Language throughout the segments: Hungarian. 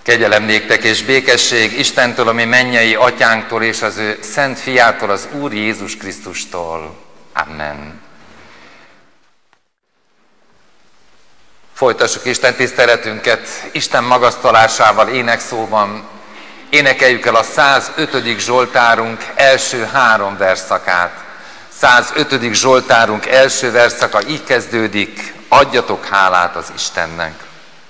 Kegyelem néktek és békesség Istentől, ami mennyei atyánktól és az ő szent fiától, az Úr Jézus Krisztustól. Amen. Folytassuk Isten tiszteletünket Isten magasztalásával, énekszóban. Énekeljük el a 105. Zsoltárunk első 3 versszakát. 105. Zsoltárunk első versszaka így kezdődik: adjatok hálát az Istennek.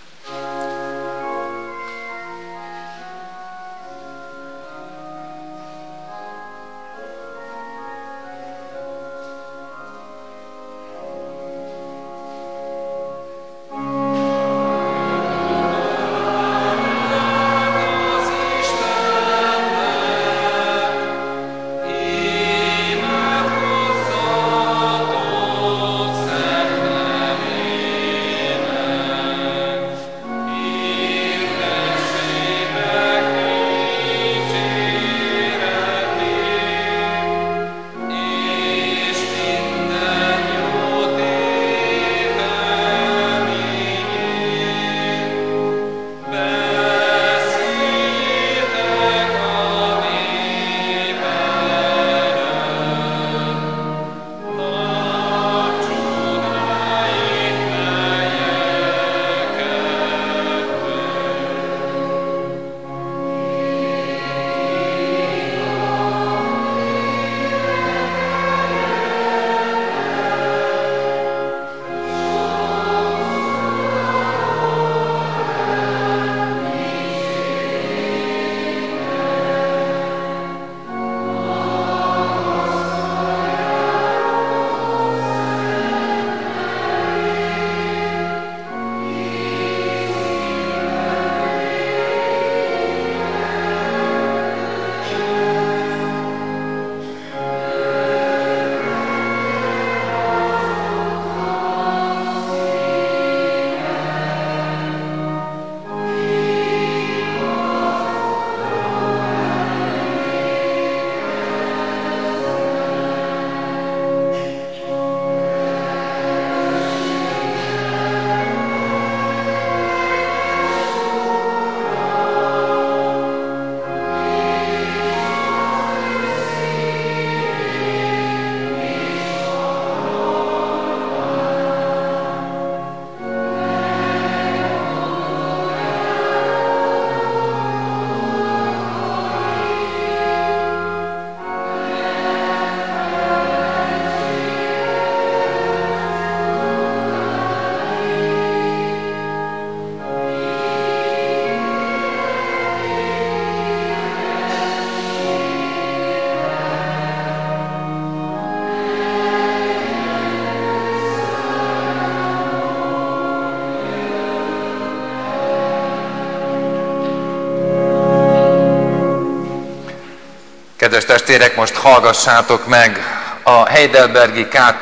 Kedves testvérek, most hallgassátok meg a Heidelbergi KT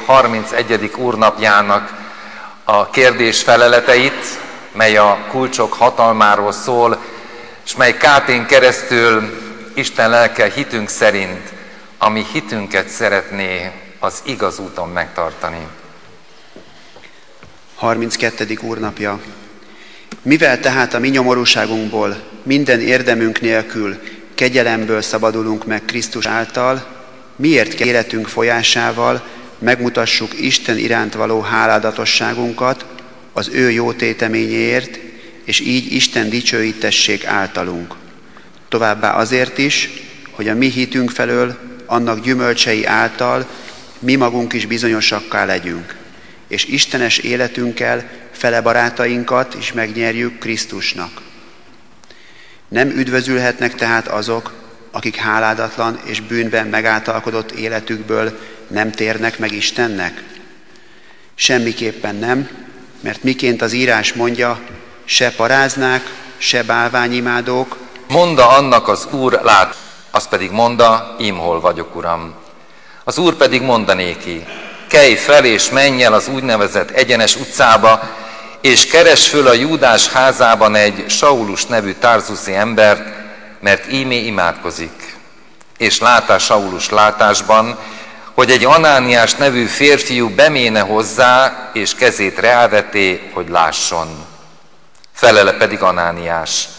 31. úrnapjának a kérdés feleleteit, mely a kulcsok hatalmáról szól, és mely KT-n keresztül Isten lelke hitünk szerint, ami hitünket szeretné az igaz úton megtartani. 32. úrnapja. Mivel tehát a mi nyomorúságunkból, minden érdemünk nélkül kegyelemből szabadulunk meg Krisztus által, miért életünk folyásával megmutassuk Isten iránt való háládatosságunkat az ő jó téteményéért, és így Isten dicsőítessék általunk. Továbbá azért is, hogy a mi hitünk felől, annak gyümölcsei által mi magunk is bizonyosakká legyünk, és istenes életünkkel fele barátainkat is megnyerjük Krisztusnak. Nem üdvözülhetnek tehát azok, akik háládatlan és bűnben megáltalkodott életükből nem térnek meg Istennek? Semmiképpen nem, mert miként az írás mondja, se paráznák, se bálványimádók. Monda annak az Úr, lát, az pedig monda, ím hol vagyok, Uram. Az Úr pedig mondanéki, kelj fel és menj el az úgynevezett egyenes utcába, és keresd föl a Júdás házában egy Saulus nevű tarzuszi embert, mert ímé imádkozik. És látás Saulus látásban, hogy egy Anániás nevű férfiú beméne hozzá, és kezét reáveté, hogy lásson. Felele pedig Anániás,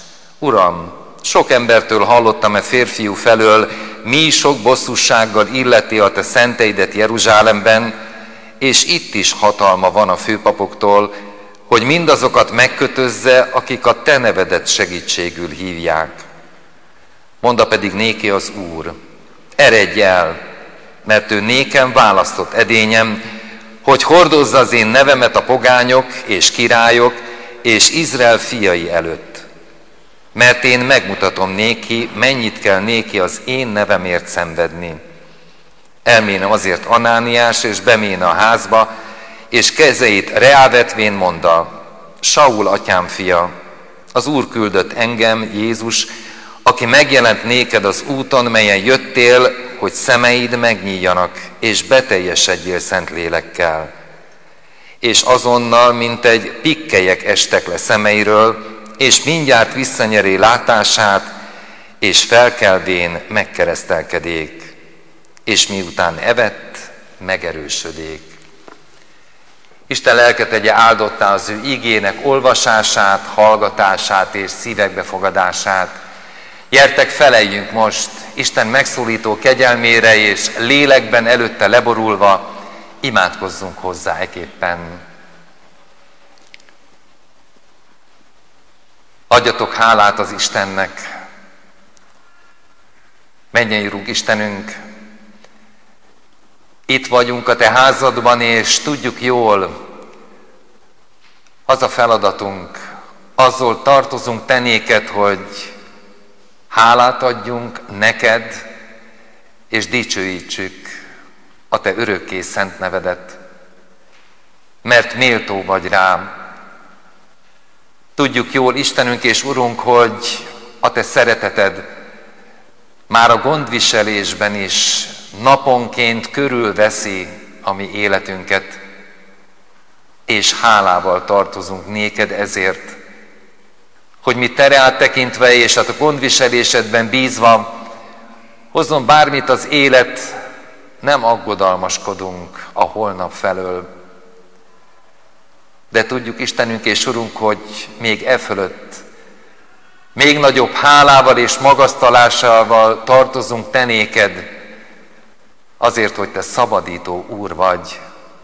Uram, sok embertől hallottam férfiú felől, mi sok bosszúsággal illeti a te szenteidet Jeruzsálemben, és itt is hatalma van a főpapoktól, hogy mindazokat megkötözze, akik a te nevedet segítségül hívják. Monda pedig néki az Úr, eredj el, mert ő nékem választott edényem, hogy hordozza az én nevemet a pogányok és királyok és Izrael fiai előtt. Mert én megmutatom néki, mennyit kell néki az én nevemért szenvedni. Elméne azért Anániás, és beméne a házba, és kezeit reávetvén mondta, Saul atyám fia, az Úr küldött engem, Jézus, aki megjelent néked az úton, melyen jöttél, hogy szemeid megnyíljanak, és beteljesedjél szent lélekkel. És azonnal, mint egy pikkelyek estek le szemeiről, és mindjárt visszanyeri látását, és felkelvén megkeresztelkedék, és miután evett, megerősödék. Isten lelke tegye áldottá az ő igének olvasását, hallgatását és szívekbefogadását. Gyertek, feleljünk most Isten megszólító kegyelmére, és lélekben előtte leborulva imádkozzunk hozzá eképpen. Adjatok hálát az Istennek. Mennyei Urunk Istenünk, itt vagyunk a te házadban, és tudjuk jól, az a feladatunk, azzal tartozunk te néked, hogy hálát adjunk neked, és dicsőítsük a te örökké szent nevedet, mert méltó vagy rám. Tudjuk jól, Istenünk és Urunk, hogy a te szereteted már a gondviselésben is naponként körülveszi a mi életünket, és hálával tartozunk néked ezért, hogy mi tereát tekintve és a gondviselésedben bízva hozzon bármit az élet, nem aggodalmaskodunk a holnap felől. De tudjuk, Istenünk és Urunk, hogy még e fölött, még nagyobb hálával és magasztalásával tartozunk te néked, azért, hogy te szabadító Úr vagy,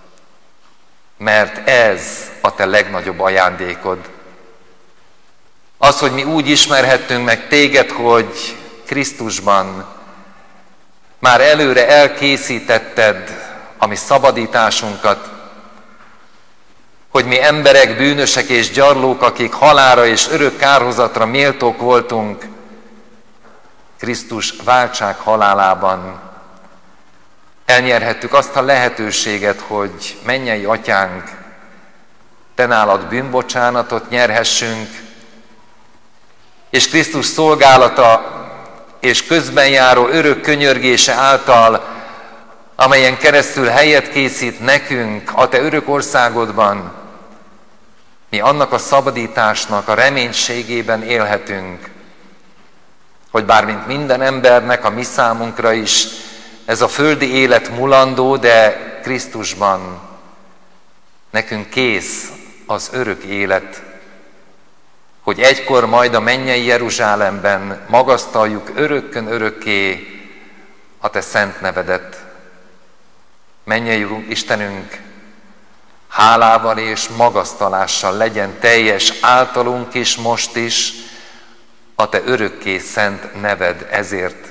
mert ez a te legnagyobb ajándékod. Az, hogy mi úgy ismerhettünk meg téged, hogy Krisztusban már előre elkészítetted a mi szabadításunkat, hogy mi emberek, bűnösek és gyarlók, akik halálra és örök kárhozatra méltók voltunk, Krisztus váltság halálában elnyerhettük azt a lehetőséget, hogy mennyei atyánk, te nálad bűnbocsánatot nyerhessünk, és Krisztus szolgálata és közben járó örök könyörgése által, amelyen keresztül helyet készít nekünk a te örök országodban, mi annak a szabadításnak a reménységében élhetünk, hogy bármint minden embernek, a mi számunkra is ez a földi élet mulandó, de Krisztusban nekünk kész az örök élet, hogy egykor majd a mennyei Jeruzsálemben magasztaljuk örökkön örökké a te szent nevedet. Mennyei Urunk Istenünk, hálával és magasztalással legyen teljes általunk is, most is a te örökké szent neved ezért.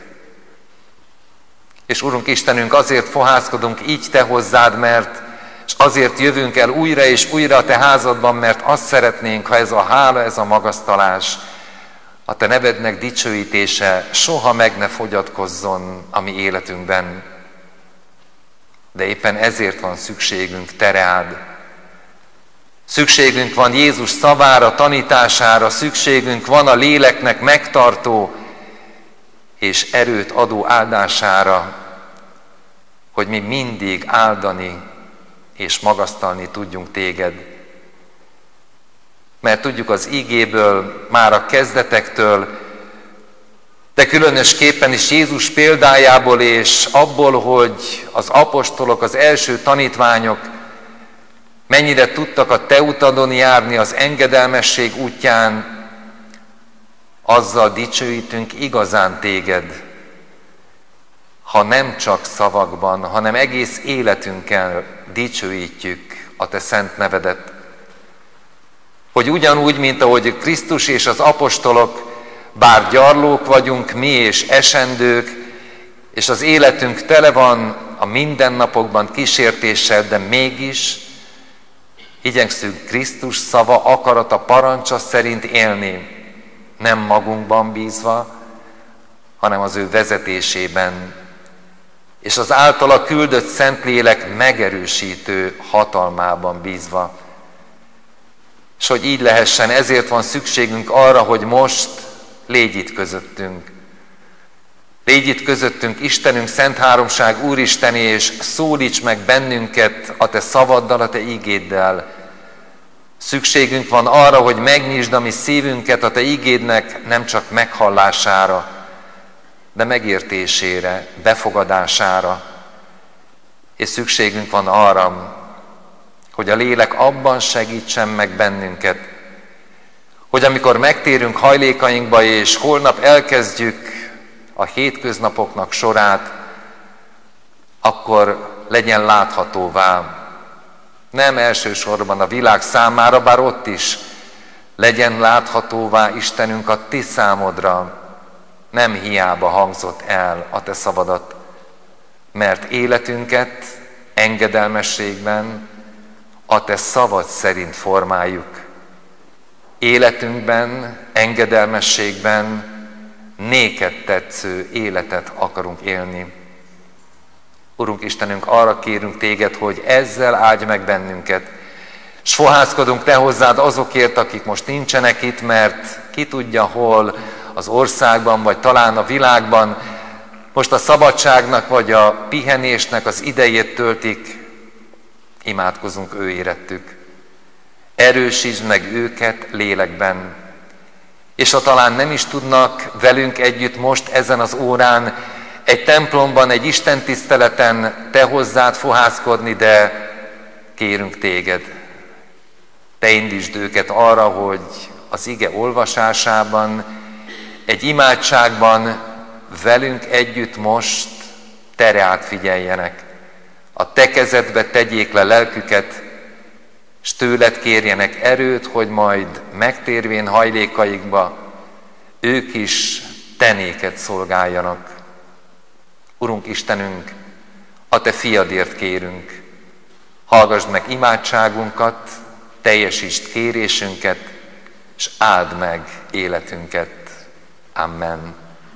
És Urunk Istenünk, azért fohászkodunk így te hozzád, mert és azért jövünk el újra és újra a te házadban, mert azt szeretnénk, ha ez a hála, ez a magasztalás, a te nevednek dicsőítése soha meg ne fogyatkozzon a mi életünkben. De éppen ezért van szükségünk te rád. Szükségünk van Jézus szavára, tanítására, szükségünk van a léleknek megtartó és erőt adó áldására, hogy mi mindig áldani és magasztalni tudjunk téged. Mert tudjuk az ígéből, már a kezdetektől, de különösképpen is Jézus példájából és abból, hogy az apostolok, az első tanítványok mennyire tudtak a te utadon járni az engedelmesség útján, azzal dicsőítünk igazán téged, ha nem csak szavakban, hanem egész életünkkel dicsőítjük a te szent nevedet. Hogy ugyanúgy, mint ahogy Krisztus és az apostolok, bár gyarlók vagyunk mi és esendők, és az életünk tele van a mindennapokban kísértéssel, de mégis igyekszünk Krisztus szava, akarata, parancsa szerint élni, nem magunkban bízva, hanem az ő vezetésében, és az általa küldött Szentlélek megerősítő hatalmában bízva. És hogy így lehessen, ezért van szükségünk arra, hogy most légy itt közöttünk. Légy itt közöttünk, Istenünk, Szent Háromság, Úristeni, és szólíts meg bennünket a te szavaddal, a te igéddel. Szükségünk van arra, hogy megnyisd a mi szívünket a te igédnek nem csak meghallására, de megértésére, befogadására. És szükségünk van arra, hogy a lélek abban segítsen meg bennünket, hogy amikor megtérünk hajlékainkba, és holnap elkezdjük a hétköznapoknak sorát, akkor legyen láthatóvá, nem elsősorban a világ számára, bár ott is legyen láthatóvá, Istenünk, a ti számodra. Nem hiába hangzott el a te szavadat, mert életünket engedelmességben a te szavad szerint formáljuk. Életünkben, engedelmességben néked tetsző életet akarunk élni. Urunk Istenünk, arra kérünk téged, hogy ezzel áldj meg bennünket, s fohászkodunk te hozzád azokért, akik most nincsenek itt, mert ki tudja hol az országban, vagy talán a világban most a szabadságnak, vagy a pihenésnek az idejét töltik. Imádkozunk ő érettük. Erősítsd meg őket lélekben. És ha talán nem is tudnak velünk együtt most ezen az órán egy templomban, egy istentiszteleten te hozzád fohászkodni, de kérünk téged. Te indítsd őket arra, hogy az ige olvasásában, egy imádságban velünk együtt most te rád figyeljenek. A te kezedbe tegyék le lelküket, s tőled kérjenek erőt, hogy majd megtérvén hajlékaikba ők is te néked szolgáljanak. Urunk Istenünk, a te fiadért kérünk, hallgasd meg imádságunkat, teljesítsd kérésünket, és áld meg életünket. Amen.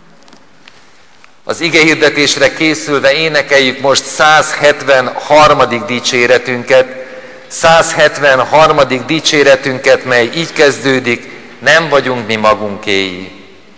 Az igehirdetésre készülve énekeljük most 173. dicséretünket, 173. dicséretünket, mely így kezdődik: nem vagyunk mi magunkéi.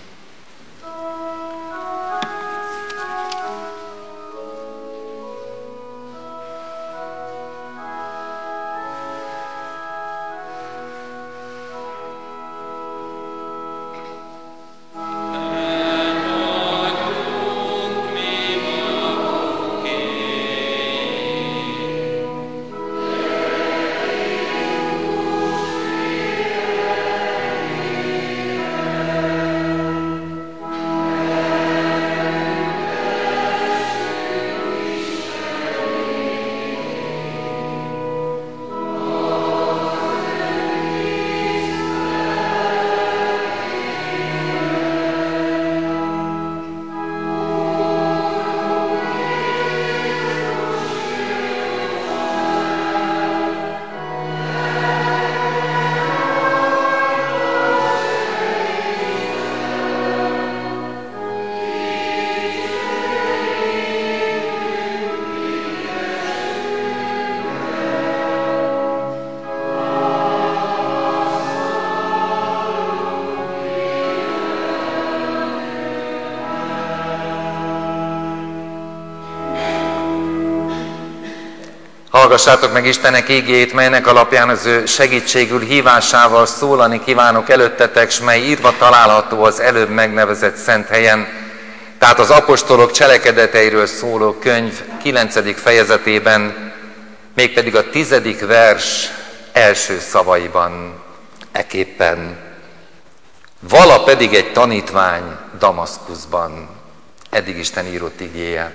Hallgassátok meg Istenek igéjét, melynek alapján az ő segítségül hívásával szólani kívánok előttetek, s mely írva található az előbb megnevezett szent helyen, tehát az apostolok cselekedeteiről szóló könyv 9. fejezetében, mégpedig a 10. vers első szavaiban eképpen. vala pedig egy tanítvány Damaszkuszban. Eddig Isten írott igéje.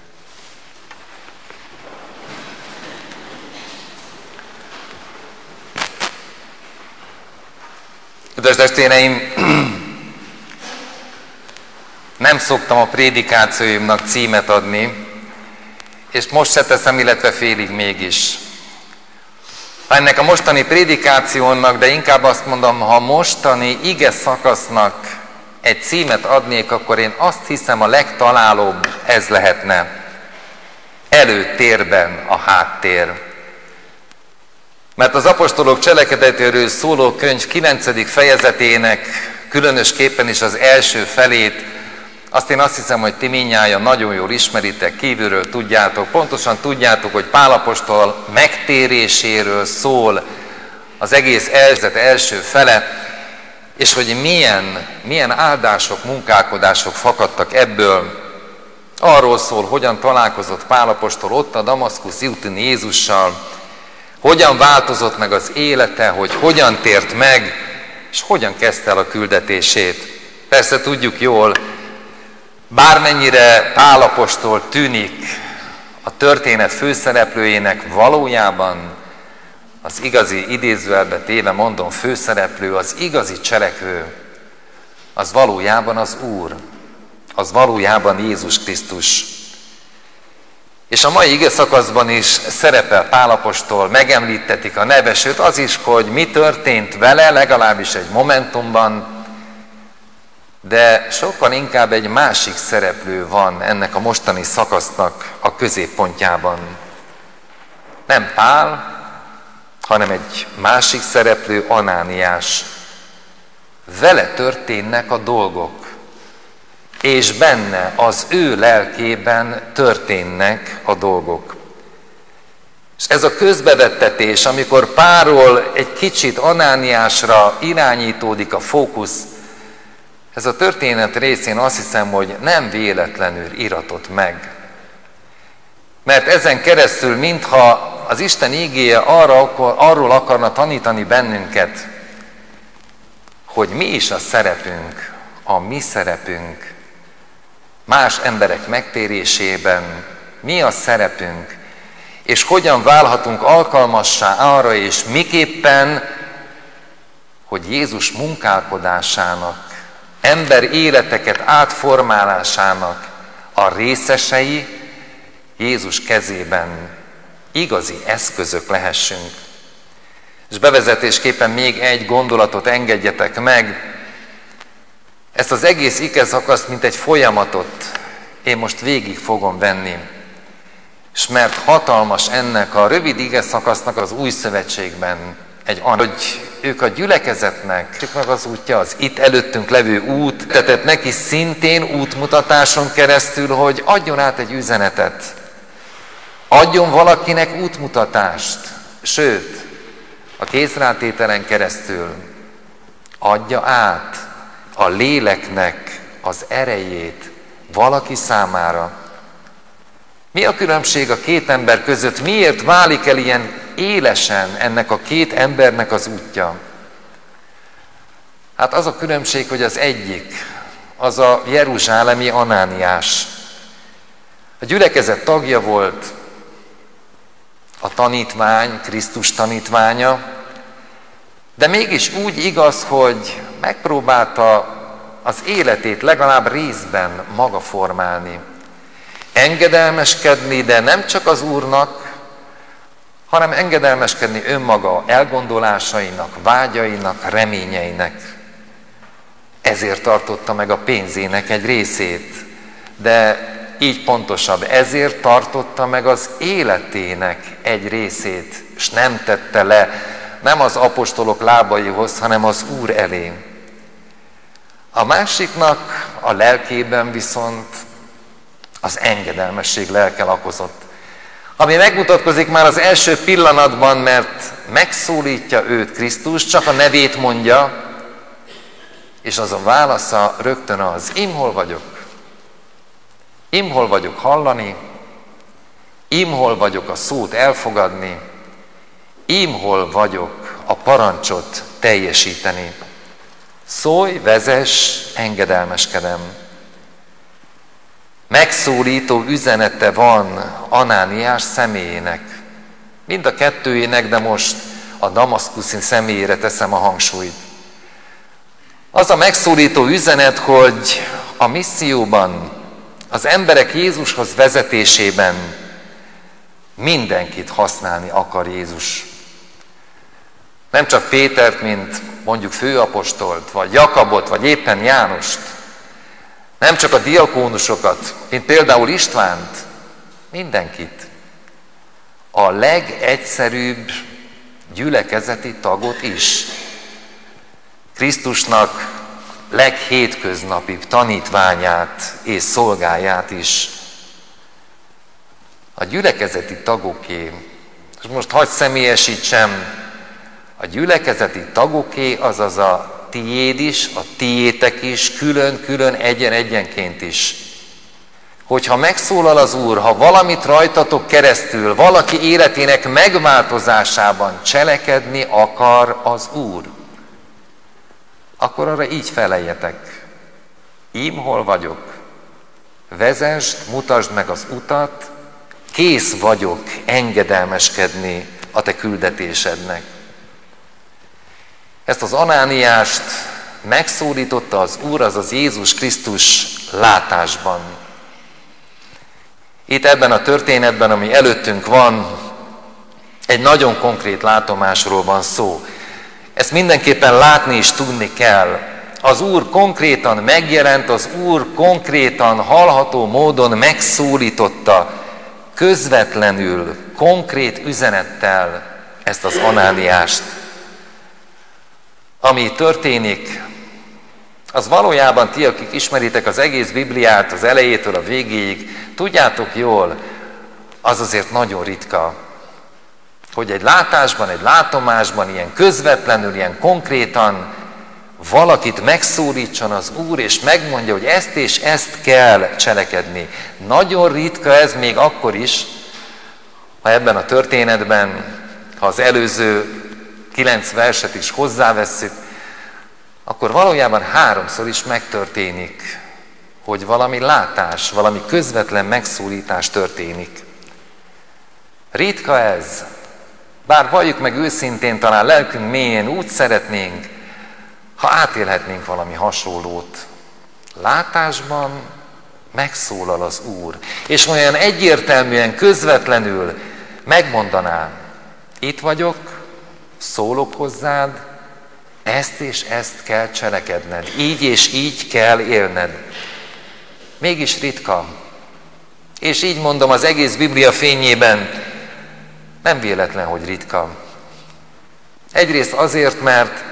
Kedves testvéreim, nem szoktam a prédikációimnak címet adni, és most se teszem, illetve félig mégis. Ennek a mostani prédikációnak, de inkább azt mondom, ha mostani ige szakasznak egy címet adnék, akkor én azt hiszem, a legtalálóbb ez lehetne. Előtérben a háttér. Mert az apostolok cselekedetéről szóló könyv 9. fejezetének, különösképpen is az első felét, azt hiszem, hogy ti mindnyájan nagyon jól ismeritek, kívülről tudjátok, pontosan tudjátok, hogy Pál apostol megtéréséről szól az egész első fele, és hogy milyen áldások, munkálkodások fakadtak ebből. Arról szól, hogyan találkozott Pál apostol ott a Damaszkuszi úton Jézussal, hogyan változott meg az élete, hogy hogyan tért meg, és hogyan kezdte el a küldetését. Persze tudjuk jól, bármennyire Pál apostol tűnik a történet főszereplőjének, valójában az igazi, idézőjelbe téve mondom, főszereplő, az igazi cselekvő, az valójában az Úr, az valójában Jézus Krisztus. És a mai ige szakaszban is szerepel Pál apostol, megemlítetik a neve, sőt az is, hogy mi történt vele, legalábbis egy momentumban, de sokkal inkább egy másik szereplő van ennek a mostani szakasznak a középpontjában. Nem Pál, hanem egy másik szereplő, Anániás. Vele történnek a dolgok, és benne, az ő lelkében történnek a dolgok. És ez a közbevettetés, amikor Pálról egy kicsit Anániásra irányítódik a fókusz, ez a történet részén azt hiszem, hogy nem véletlenül iratott meg. Mert ezen keresztül, mintha az Isten igéje arról akarna tanítani bennünket, hogy mi is a szerepünk, a mi szerepünk más emberek megtérésében, mi a szerepünk, és hogyan válhatunk alkalmassá arra, és miképpen, hogy Jézus munkálkodásának, ember életeket átformálásának a részesei Jézus kezében igazi eszközök lehessünk. És bevezetésképpen még egy gondolatot engedjetek meg. Ezt az egész ige szakaszt, mint egy folyamatot én most végig fogom venni. És mert hatalmas ennek a rövid ige szakasznak az Új Szövetségben, hogy ők a gyülekezetnek, meg az útja, az itt előttünk levő út, tehát neki szintén útmutatáson keresztül, hogy adjon át egy üzenetet, adjon valakinek útmutatást, sőt, a kézrátételen keresztül adja át a léleknek az erejét valaki számára. Mi a különbség a két ember között? Miért válik el ilyen élesen ennek a két embernek az útja? Hát az a különbség, hogy az egyik, az a jeruzsálemi Anániás. A gyülekezet tagja volt, a tanítvány, Krisztus tanítványa, de mégis úgy igaz, hogy megpróbálta az életét legalább részben maga formálni. Engedelmeskedni, de nem csak az Úrnak, hanem engedelmeskedni önmaga elgondolásainak, vágyainak, reményeinek. Ezért tartotta meg a pénzének egy részét, de így pontosabb, ezért tartotta meg az életének egy részét, és nem tette le, nem az apostolok lábaihoz, hanem az Úr elé. A másiknak a lelkében viszont az engedelmesség lelke lakozott, ami megmutatkozik már az első pillanatban, mert megszólítja őt Krisztus, csak a nevét mondja, és az a válasza rögtön az: imhol vagyok? Imhol vagyok hallani? Imhol vagyok a szót elfogadni? Imhol vagyok a parancsot teljesíteni? Szólj, vezess, engedelmeskedem. Megszólító üzenete van Anániás személyének. Mind a kettőjének, de most a damaszkuszi személyére teszem a hangsúlyt. Az a megszólító üzenet, hogy a misszióban, az emberek Jézushoz vezetésében mindenkit használni akar Jézus. Nem csak Pétert, mint mondjuk főapostolt, vagy Jakabot, vagy éppen Jánost. Nem csak a diakónusokat, mint például Istvánt, mindenkit. A legegyszerűbb gyülekezeti tagot is. Krisztusnak leghétköznapibb tanítványát és szolgáját is. A gyülekezeti tagoké, és most hadd személyesítsem, a gyülekezeti tagoké, azaz a tiéd is, a tiétek is, külön-külön, egyenként is. Hogyha megszólal az Úr, ha valamit rajtatok keresztül, valaki életének megváltozásában cselekedni akar az Úr, akkor arra így feleljetek. Ím hol vagyok, vezesd, mutasd meg az utat, kész vagyok engedelmeskedni a te küldetésednek. Ezt az Anániást megszólította az Úr, azaz Jézus Krisztus látásban. Itt ebben a történetben, ami előttünk van, egy nagyon konkrét látomásról van szó. Ezt mindenképpen látni és tudni kell. Az Úr konkrétan megjelent, az Úr konkrétan hallható módon megszólította, közvetlenül, konkrét üzenettel ezt az Anániást. Ami történik, az valójában ti, akik ismeritek az egész Bibliát az elejétől a végéig, tudjátok jól, az azért nagyon ritka, hogy egy látásban, egy látomásban, ilyen közvetlenül, ilyen konkrétan valakit megszólítson az Úr, és megmondja, hogy ezt és ezt kell cselekedni. Nagyon ritka ez még akkor is, ha ebben a történetben, ha az előző 9 verset is hozzávesszük, akkor valójában 3-szor is megtörténik, hogy valami látás, valami közvetlen megszólítás történik. Ritka ez, bár valljuk meg őszintén, talán lelkünk mélyén úgy szeretnénk, ha átélhetnénk valami hasonlót. Látásban megszólal az Úr, és olyan egyértelműen, közvetlenül megmondaná, itt vagyok, szólok hozzád, ezt és ezt kell cselekedned, így és így kell élned. Mégis ritka. És így mondom, az egész Biblia fényében nem véletlen, hogy ritka. Egyrészt azért, mert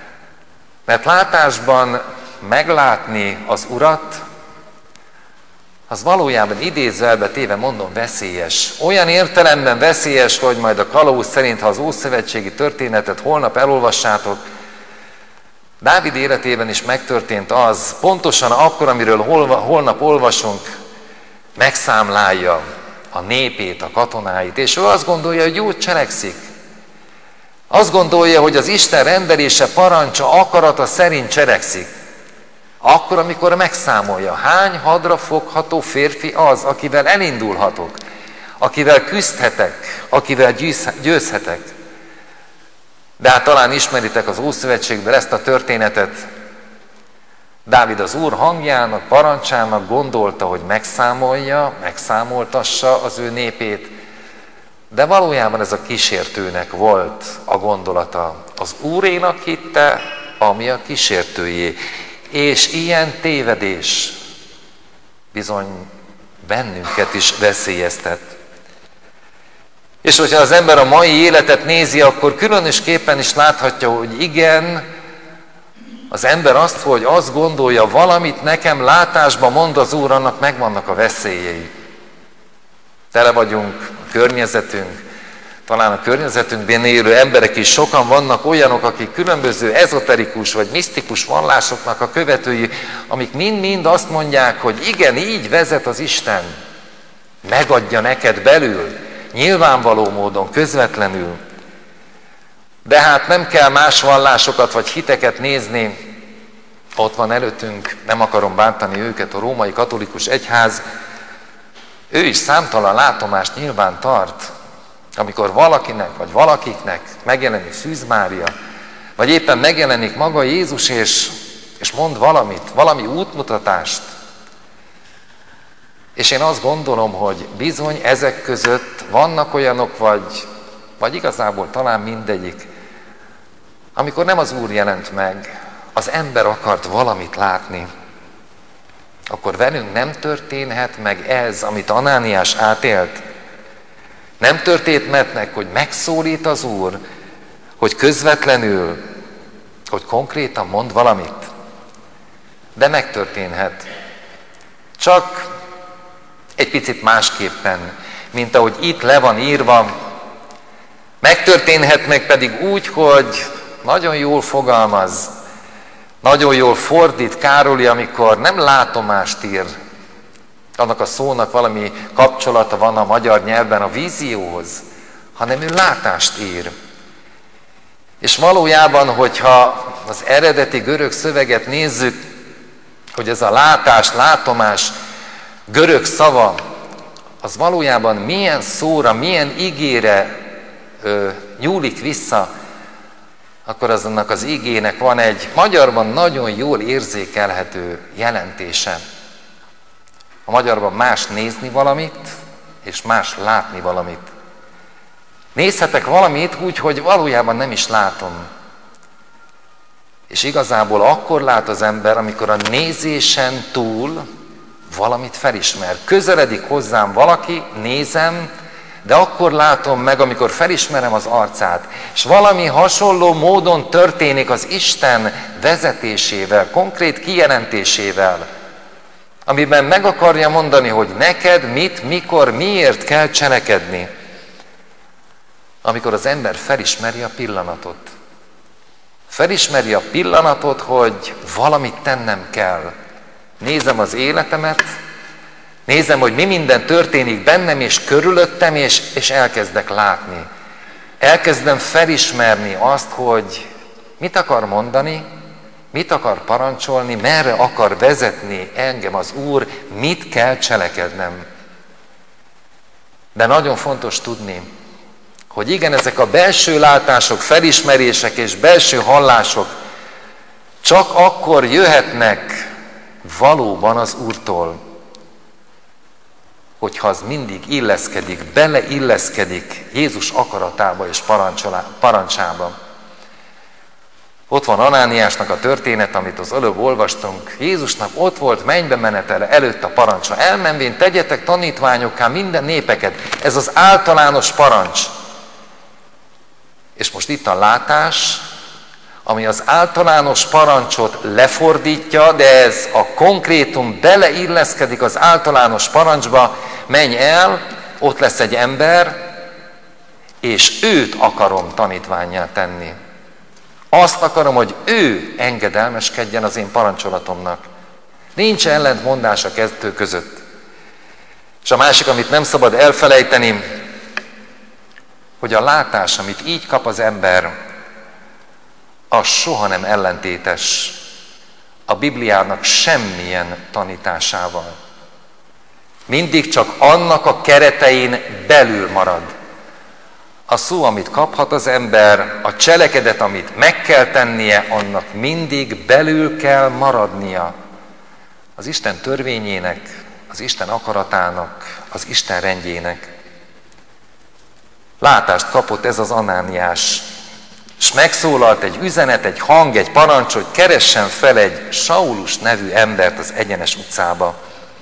látásban meglátni az Urat, az valójában idézőjelbe téve mondom veszélyes. Olyan értelemben veszélyes, hogy majd a kalauz szerint, ha az ószövetségi történetet holnap elolvassátok, Dávid életében is megtörtént az, pontosan akkor, amiről holnap olvasunk, megszámlálja a népét, a katonáit, és ő azt gondolja, hogy jót cselekszik. Azt gondolja, hogy az Isten rendelése, parancsa, akarata szerint cselekszik. Akkor, amikor megszámolja, hány hadra fogható férfi az, akivel elindulhatok, akivel küzdhetek, akivel győzhetek. De hát talán ismeritek az Ószövetségből ezt a történetet. Dávid az Úr hangjának, parancsának gondolta, hogy megszámoltassa az ő népét, de valójában ez a kísértőnek volt a gondolata. Az Úrénak hitte, ami a kísértőjé. És ilyen tévedés bizony bennünket is veszélyeztet. És hogyha az ember a mai életet nézi, akkor különösképpen is láthatja, hogy igen, az ember azt gondolja, valamit nekem látásban mond az Úr, annak megvannak a veszélyei. Tele vagyunk, a környezetünk, talán a környezetünkben élő emberek is sokan vannak olyanok, akik különböző ezoterikus vagy misztikus vallásoknak a követői, amik mind-mind azt mondják, hogy igen, így vezet az Isten, megadja neked belül, nyilvánvaló módon, közvetlenül. De hát nem kell más vallásokat vagy hiteket nézni, Ott van előttünk, nem akarom bántani őket, a római katolikus egyház, ő is számtalan látomást nyilván tart, amikor valakinek vagy valakiknek megjelenik Szűz Mária, vagy éppen megjelenik maga Jézus, és mond valamit, valami útmutatást. És én azt gondolom, hogy bizony ezek között vannak olyanok, vagy igazából talán mindegyik, amikor nem az Úr jelent meg, az ember akart valamit látni, akkor velünk nem történhet meg ez, amit Anániás átélt. Nem történt meg, hogy megszólít az Úr, hogy közvetlenül, hogy konkrétan mond valamit. De megtörténhet. Csak egy picit másképpen, mint ahogy itt le van írva. Megtörténhet meg pedig úgy, hogy nagyon jól fogalmaz, nagyon jól fordít Károli, amikor nem látomást ír. Annak a szónak valami kapcsolata van a magyar nyelvben a vízióhoz, hanem ő látást ír. És valójában, hogyha az eredeti görög szöveget nézzük, hogy ez a látás, látomás görög szava, az valójában milyen szóra, milyen igére nyúlik vissza, akkor azonnak az igének van egy magyarban nagyon jól érzékelhető jelentése. A magyarban más nézni valamit, és más látni valamit. Nézhetek valamit úgy, hogy valójában nem is látom. És igazából akkor lát az ember, amikor a nézésen túl valamit felismer. Közeledik hozzám valaki, nézem, de akkor látom meg, amikor felismerem az arcát. És valami hasonló módon történik az Isten vezetésével, konkrét kijelentésével, amiben meg akarja mondani, hogy neked mit, mikor, miért kell cselekedni. Amikor az ember felismeri a pillanatot. Felismeri a pillanatot, hogy valamit tennem kell. Nézem az életemet, nézem, hogy mi minden történik bennem és körülöttem, és elkezdek látni. Elkezdem felismerni azt, hogy mit akar mondani, mit akar parancsolni, merre akar vezetni engem az Úr, mit kell cselekednem. De nagyon fontos tudni, hogy igen, ezek a belső látások, felismerések és belső hallások csak akkor jöhetnek valóban az Úrtól, hogyha az mindig illeszkedik, beleilleszkedik Jézus akaratába és parancsába. Ott van Anániásnak a történet, amit az előbb olvastunk. Jézusnak ott volt mennybe menetele előtt a parancsa. Elmenvén tegyetek tanítványokká minden népeket. Ez az általános parancs. És most itt a látás, ami az általános parancsot lefordítja, de ez a konkrétum beleilleszkedik az általános parancsba, menj el, ott lesz egy ember, és őt akarom tanítvánnyá tenni. Azt akarom, hogy ő engedelmeskedjen az én parancsolatomnak. Nincs ellentmondás a kettő között. És a másik, amit nem szabad elfelejteni, hogy a látás, amit így kap az ember, az soha nem ellentétes a Bibliának semmilyen tanításával. Mindig csak annak a keretein belül marad. A szó, amit kaphat az ember, a cselekedet, amit meg kell tennie, annak mindig belül kell maradnia. Az Isten törvényének, az Isten akaratának, az Isten rendjének. Látást kapott ez az Anániás, és megszólalt egy üzenet, egy hang, egy parancs, hogy keressen fel egy Saulus nevű embert az Egyenes utcába.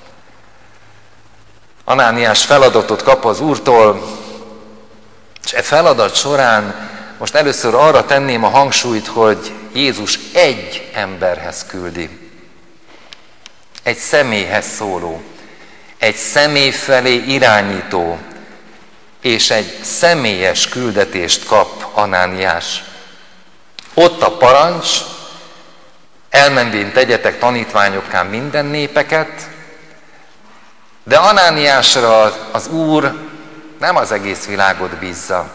Anániás feladatot kap az Úrtól, és e feladat során most először arra tenném a hangsúlyt, hogy Jézus egy emberhez küldi. Egy személyhez szóló, egy személy felé irányító, és egy személyes küldetést kap Anániás. Ott a parancs, elmenvén tegyetek tanítványokká minden népeket, de Anániásra az Úr nem az egész világot bízza.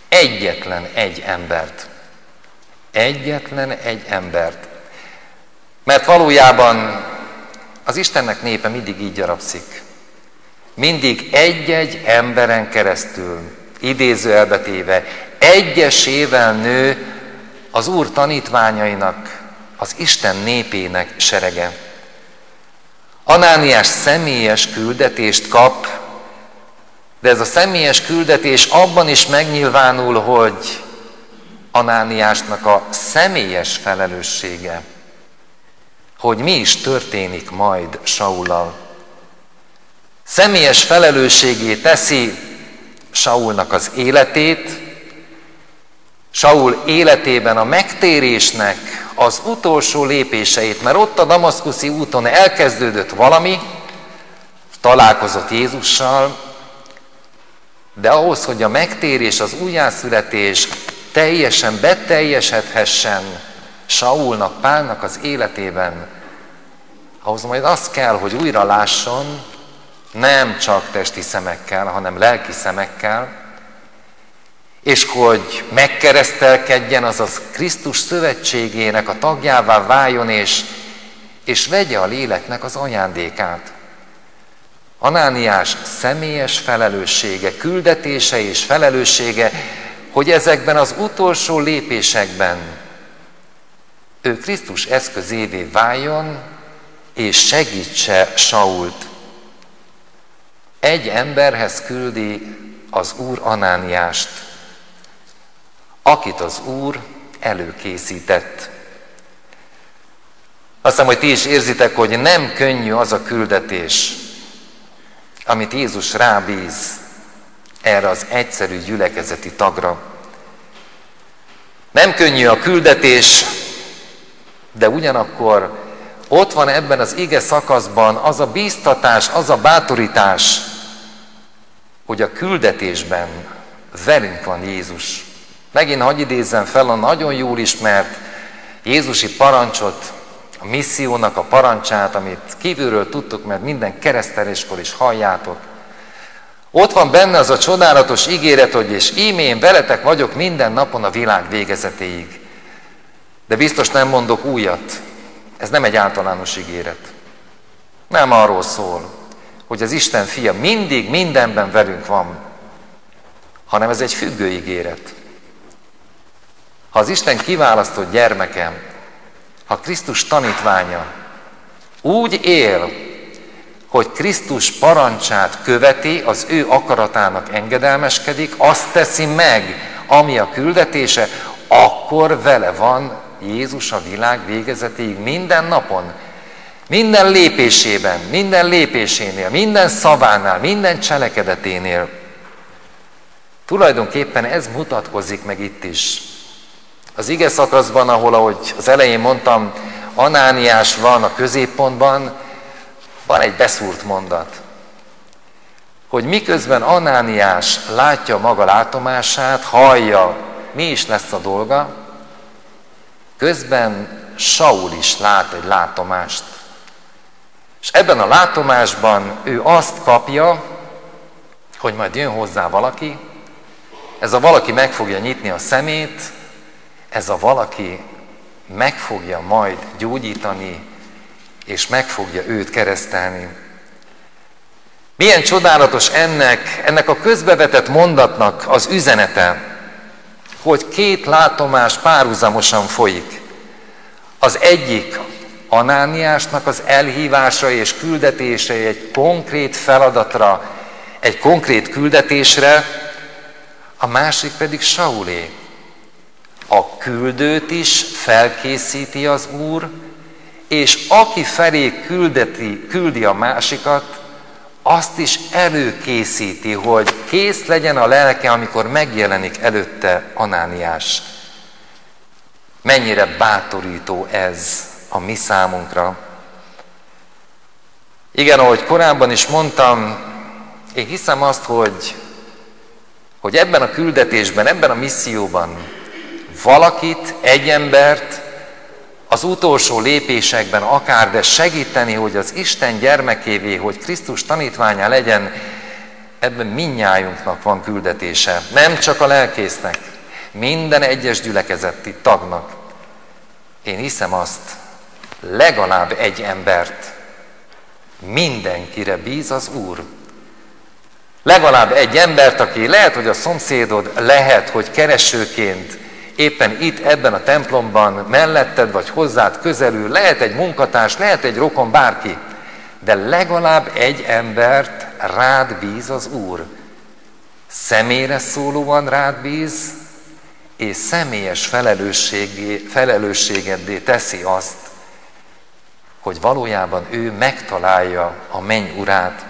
Egyetlen egy embert. Egyetlen egy embert. Mert valójában az Istennek népe mindig így gyarapszik. Mindig egy-egy emberen keresztül, idézőjelbe téve, egyesével nő az Úr tanítványainak, az Isten népének serege. Anániás személyes küldetést kap, de ez a személyes küldetés abban is megnyilvánul, hogy Anániásnak a személyes felelőssége, hogy mi is történik majd Saullal. Személyes felelősségé teszi Saulnak az életét, Saul életében a megtérésnek az utolsó lépéseit, mert ott a damaszkuszi úton elkezdődött valami, találkozott Jézussal, de ahhoz, hogy a megtérés, az újjászületés teljesen beteljesedhessen Saulnak, Pálnak az életében, ahhoz majd az kell, hogy újra lásson, nem csak testi szemekkel, hanem lelki szemekkel, és hogy megkeresztelkedjen, azaz Krisztus szövetségének a tagjává váljon, és vegye a léleknek az ajándékát. Anániás személyes felelőssége, küldetése és felelőssége, hogy ezekben az utolsó lépésekben ő Krisztus eszközévé váljon, és segítse Sault. Egy emberhez küldi az Úr Anániást, akit az Úr előkészített. Azt hiszem, hogy ti is érzitek, hogy nem könnyű az a küldetés, amit Jézus rábíz erre az egyszerű gyülekezeti tagra. Nem könnyű a küldetés, de ugyanakkor ott van ebben az ige szakaszban az a bíztatás, az a bátorítás, hogy a küldetésben velünk van Jézus. Megint hadd idézzem fel a nagyon jól ismert jézusi parancsot, a missziónak a parancsát, amit kívülről tudtuk, mert minden kereszteléskor is halljátok. Ott van benne az a csodálatos ígéret, hogy és íme én veletek vagyok minden napon a világ végezetéig. De biztos nem mondok újat. Ez nem egy általános ígéret. Nem arról szól, hogy az Isten fia mindig mindenben velünk van, hanem ez egy függő ígéret. Ha az Isten kiválasztott gyermeke, ha Krisztus tanítványa úgy él, hogy Krisztus parancsát követi, az ő akaratának engedelmeskedik, azt teszi meg, ami a küldetése, akkor vele van Jézus a világ végezetéig minden napon, minden lépésében, minden lépésénél, minden szavánál, minden cselekedeténél. Tulajdonképpen ez mutatkozik meg itt is. Az ige szakaszban, ahol, ahogy az elején mondtam, Anániás van a középpontban, van egy beszúrt mondat, hogy miközben Anániás látja maga látomását, hallja, mi is lesz a dolga, közben Saul is lát egy látomást. És ebben a látomásban ő azt kapja, hogy majd jön hozzá valaki, ez a valaki meg fogja nyitni a szemét, ez a valaki meg fogja majd gyógyítani, és meg fogja őt keresztelni. Milyen csodálatos ennek a közbevetett mondatnak az üzenete, hogy két látomás párhuzamosan folyik. Az egyik Anániásnak az elhívása és küldetése egy konkrét feladatra, egy konkrét küldetésre, a másik pedig Saulé. A küldőt is felkészíti az Úr, és aki felé küldi a másikat, azt is előkészíti, hogy kész legyen a lelke, amikor megjelenik előtte Anániás. Mennyire bátorító ez a mi számunkra. Igen, ahogy korábban is mondtam, én hiszem azt, hogy ebben a küldetésben, ebben a misszióban valakit, egy embert az utolsó lépésekben akár, de segíteni, hogy az Isten gyermekévé, hogy Krisztus tanítvánnyá legyen, ebben mindnyájunknak van küldetése. Nem csak a lelkésznek, minden egyes gyülekezeti tagnak. Én hiszem azt, legalább egy embert. Mindenkire bíz az Úr. Legalább egy embert, aki lehet, hogy a szomszédod, lehet, hogy keresőként éppen itt, ebben a templomban, melletted vagy hozzád közelül, lehet egy munkatárs, lehet egy rokon, bárki, de legalább egy embert rád bíz az Úr. Személyre szólóan rád bíz, és személyes felelősségeddé teszi azt, hogy valójában ő megtalálja a menny urát.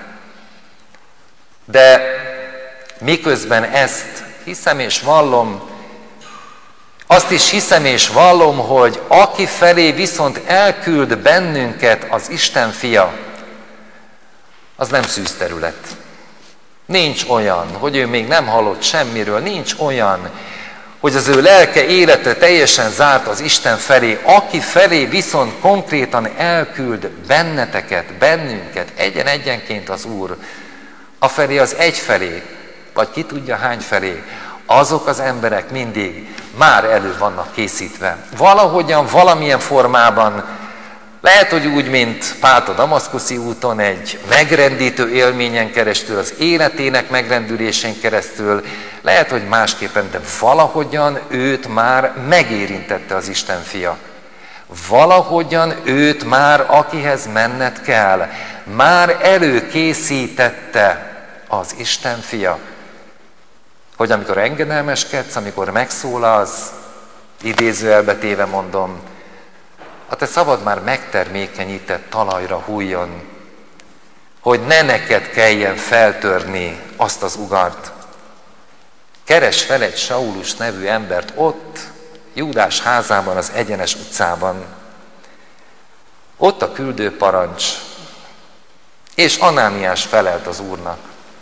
De miközben ezt hiszem és vallom, azt is hiszem és vallom, hogy aki felé viszont elküld bennünket az Isten fia, az nem szűz terület. Nincs olyan, hogy ő még nem hallott semmiről, nincs olyan, hogy az ő lelke, élete teljesen zárt az Isten felé, aki felé viszont konkrétan elküld benneteket, bennünket, egyenként az Úr, afelé az egy felé, vagy ki tudja hány felé, azok az emberek mindig már elő vannak készítve. Valahogyan, valamilyen formában, lehet, hogy úgy, mint Pál a damaszkuszi úton, egy megrendítő élményen keresztül, az életének megrendülésén keresztül, lehet, hogy másképpen, de valahogyan őt már megérintette az Isten fia. Valahogyan őt már, akihez menned kell, már előkészítette az Isten fia. Hogy amikor engedelmeskedsz, amikor megszólalsz, idézőjelbe téve mondom, a te szavad már megtermékenyített talajra hújjon, hogy ne neked kelljen feltörni azt az ugart. Keres fel egy Saulus nevű embert ott, Júdás házában, az Egyenes utcában. Ott a küldő parancs, és Anániás felelt az Úrnak.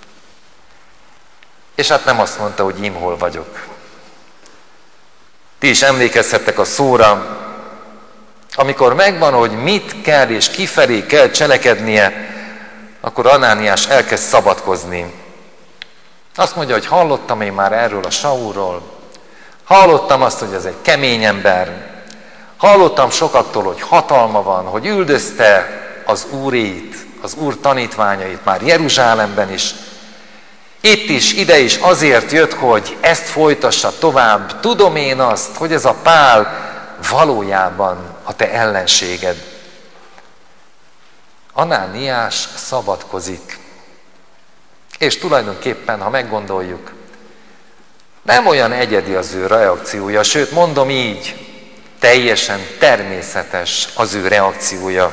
És hát nem azt mondta, hogy hol vagyok. Ti is emlékezhettek a szóra, amikor megvan, hogy mit kell és kifelé kell cselekednie, akkor Anániás elkezd szabadkozni. Azt mondja, hogy hallottam én már erről a Saulról, hallottam azt, hogy ez egy kemény ember, hallottam sokaktól, hogy hatalma van, hogy üldözte az Úrét, az Úr tanítványait már Jeruzsálemben is. Itt is, ide is azért jött, hogy ezt folytassa tovább. Tudom én azt, hogy ez a Pál valójában a te ellenséged. Anániás szabadkozik. És tulajdonképpen, ha meggondoljuk, nem olyan egyedi az ő reakciója, sőt, mondom így, teljesen természetes az ő reakciója.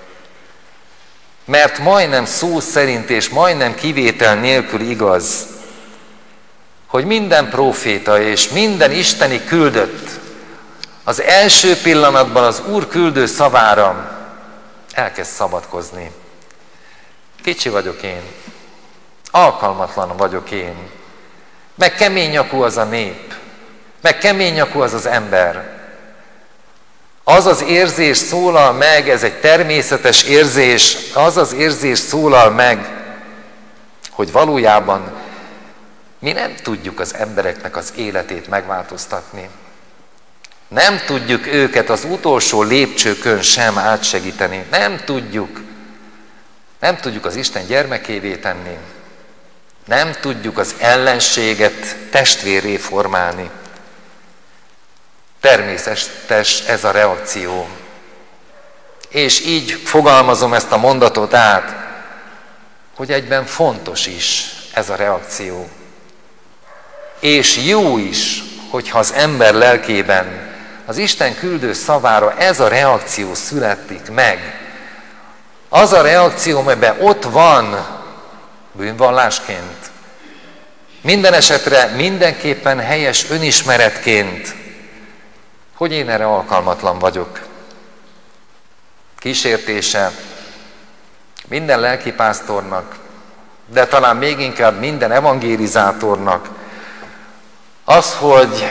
Mert majdnem szó szerint és majdnem kivétel nélkül igaz, hogy minden próféta és minden isteni küldött az első pillanatban az Úr küldő szavára elkezd szabadkozni. Kicsi vagyok én, alkalmatlan vagyok én, meg kemény nyakú az a nép, meg kemény nyakú az az ember. Az az érzés szólal meg, ez egy természetes érzés, az az érzés szólal meg, hogy valójában mi nem tudjuk az embereknek az életét megváltoztatni. Nem tudjuk őket az utolsó lépcsőkön sem átsegíteni. Nem tudjuk az Isten gyermekévé tenni. Nem tudjuk az ellenséget testvérré formálni. Természetes ez a reakció. És így fogalmazom ezt a mondatot át, hogy egyben fontos is ez a reakció. És jó is, hogyha az ember lelkében az Isten küldő szavára ez a reakció születik meg. Az a reakció, amelyben ott van bűnvallásként. Minden esetre mindenképpen helyes önismeretként, hogy én erre alkalmatlan vagyok. Kísértése minden lelkipásztornak, de talán még inkább minden evangélizátornak az, hogy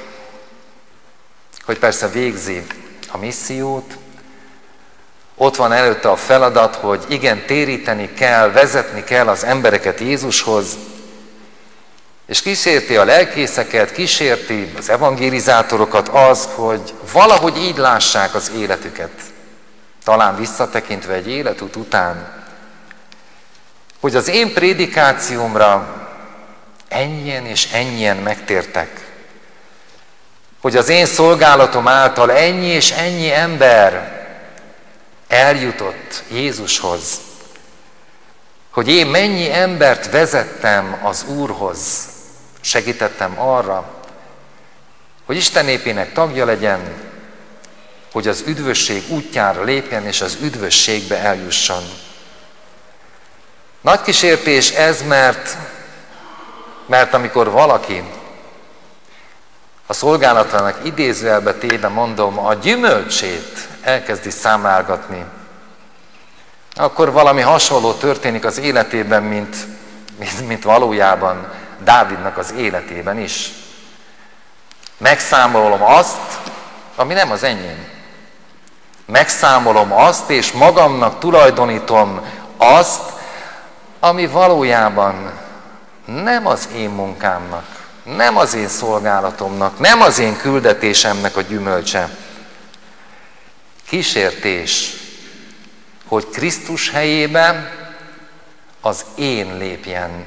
persze végzi a missziót, ott van előtte a feladat, hogy igen, téríteni kell, vezetni kell az embereket Jézushoz, és kísérti a lelkészeket, kísérti az evangélizátorokat az, hogy valahogy így lássák az életüket. talán visszatekintve egy életút után, hogy az én prédikációmra ennyien és ennyien megtértek, hogy az én szolgálatom által ennyi és ennyi ember eljutott Jézushoz, hogy én mennyi embert vezettem az Úrhoz, segítettem arra, hogy Isten népének tagja legyen, hogy az üdvösség útjára lépjen és az üdvösségbe eljusson. Nagy kísértés ez, mert amikor valaki a szolgálatának idézőjelbe téve mondom, a gyümölcsét elkezdi számlálgatni, akkor valami hasonló történik az életében, mint valójában Dávidnak az életében is. Megszámolom azt, ami nem az enyém. Megszámolom azt, és magamnak tulajdonítom azt, ami valójában nem az én munkámnak, nem az én szolgálatomnak, nem az én küldetésemnek a gyümölcse. Kísértés, hogy Krisztus helyébe az én lépjen.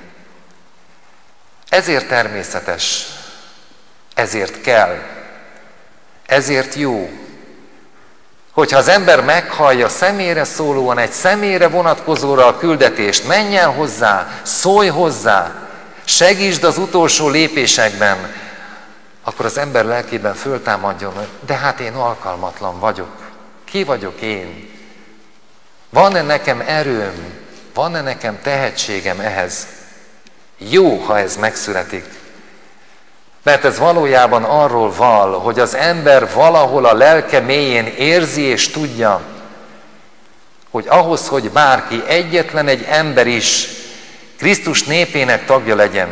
Ezért természetes, ezért kell, ezért jó, hogyha az ember meghallja személyre szólóan, egy személyre vonatkozóra a küldetést, menj el hozzá, szólj hozzá, segítsd az utolsó lépésekben, akkor az ember lelkében föltámadjon, de hát én alkalmatlan vagyok. Ki vagyok én? Van-e nekem erőm? Van-e nekem tehetségem ehhez? Jó, ha ez megszületik. Mert ez valójában arról val, hogy az ember valahol a lelke mélyén érzi és tudja, hogy ahhoz, hogy bárki, egyetlen egy ember is Krisztus népének tagja legyen,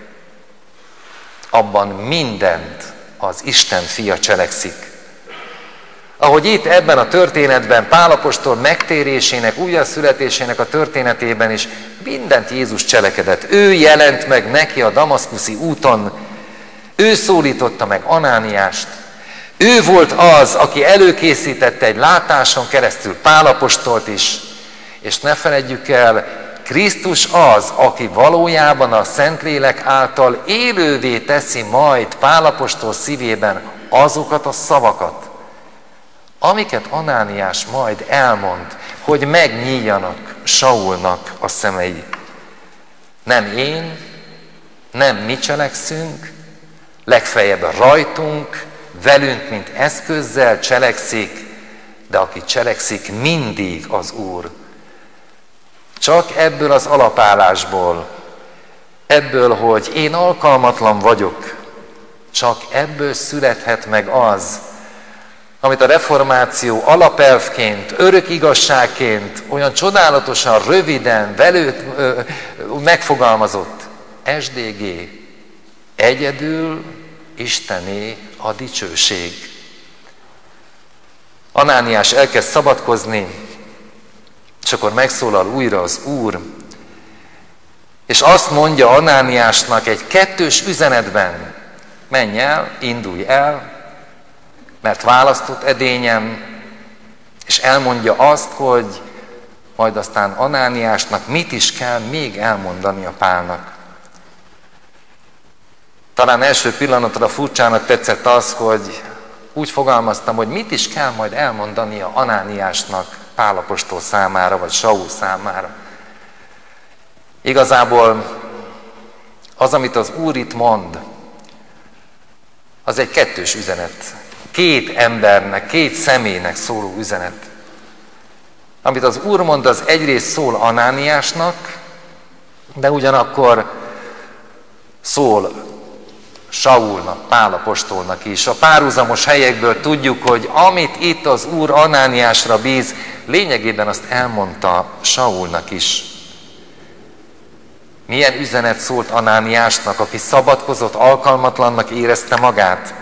abban mindent az Isten fia cselekszik. Ahogy itt ebben a történetben, Pál apostol megtérésének, újjászületésének a történetében is mindent Jézus cselekedett. Ő jelent meg neki a damaszkuszi úton, ő szólította meg Anániást, ő volt az, aki előkészítette egy látáson keresztül Pál apostolt is, és ne feledjük el, Krisztus az, aki valójában a Szentlélek által élővé teszi majd Pál apostol szívében azokat a szavakat, amiket Anániás majd elmond, hogy megnyíljanak Saulnak a szemei. Nem én, nem mi cselekszünk, legfeljebb rajtunk, velünk, mint eszközzel cselekszik, de aki cselekszik, mindig az Úr. Csak ebből az alapállásból, ebből, hogy én alkalmatlan vagyok, csak ebből születhet meg az, amit a reformáció alapelvként, örök igazságként olyan csodálatosan, röviden, velőtt megfogalmazott. SDG, egyedül Istené a dicsőség. Anániás elkezd szabadkozni, és akkor megszólal újra az Úr, és azt mondja Anániásnak egy kettős üzenetben, menj el, indulj el, mert választott edényem, és elmondja azt, hogy majd aztán Anániásnak mit is kell még elmondani a Pálnak. Talán első pillanatra furcsának tetszett az, hogy úgy fogalmaztam, hogy mit is kell majd elmondania Anániásnak Pál apostol számára, vagy Saul számára. Igazából az, amit az Úr itt mond, az egy kettős üzenet. Két embernek, két személynek szóló üzenet. Amit az Úr mond, az egyrészt szól Anániásnak, de ugyanakkor szól Saulnak, Pál apostolnak is. A párhuzamos helyekből tudjuk, hogy amit itt az Úr Anániásra bíz, lényegében azt elmondta Saulnak is. Milyen üzenet szólt Anániásnak, aki szabadkozott, alkalmatlannak érezte magát?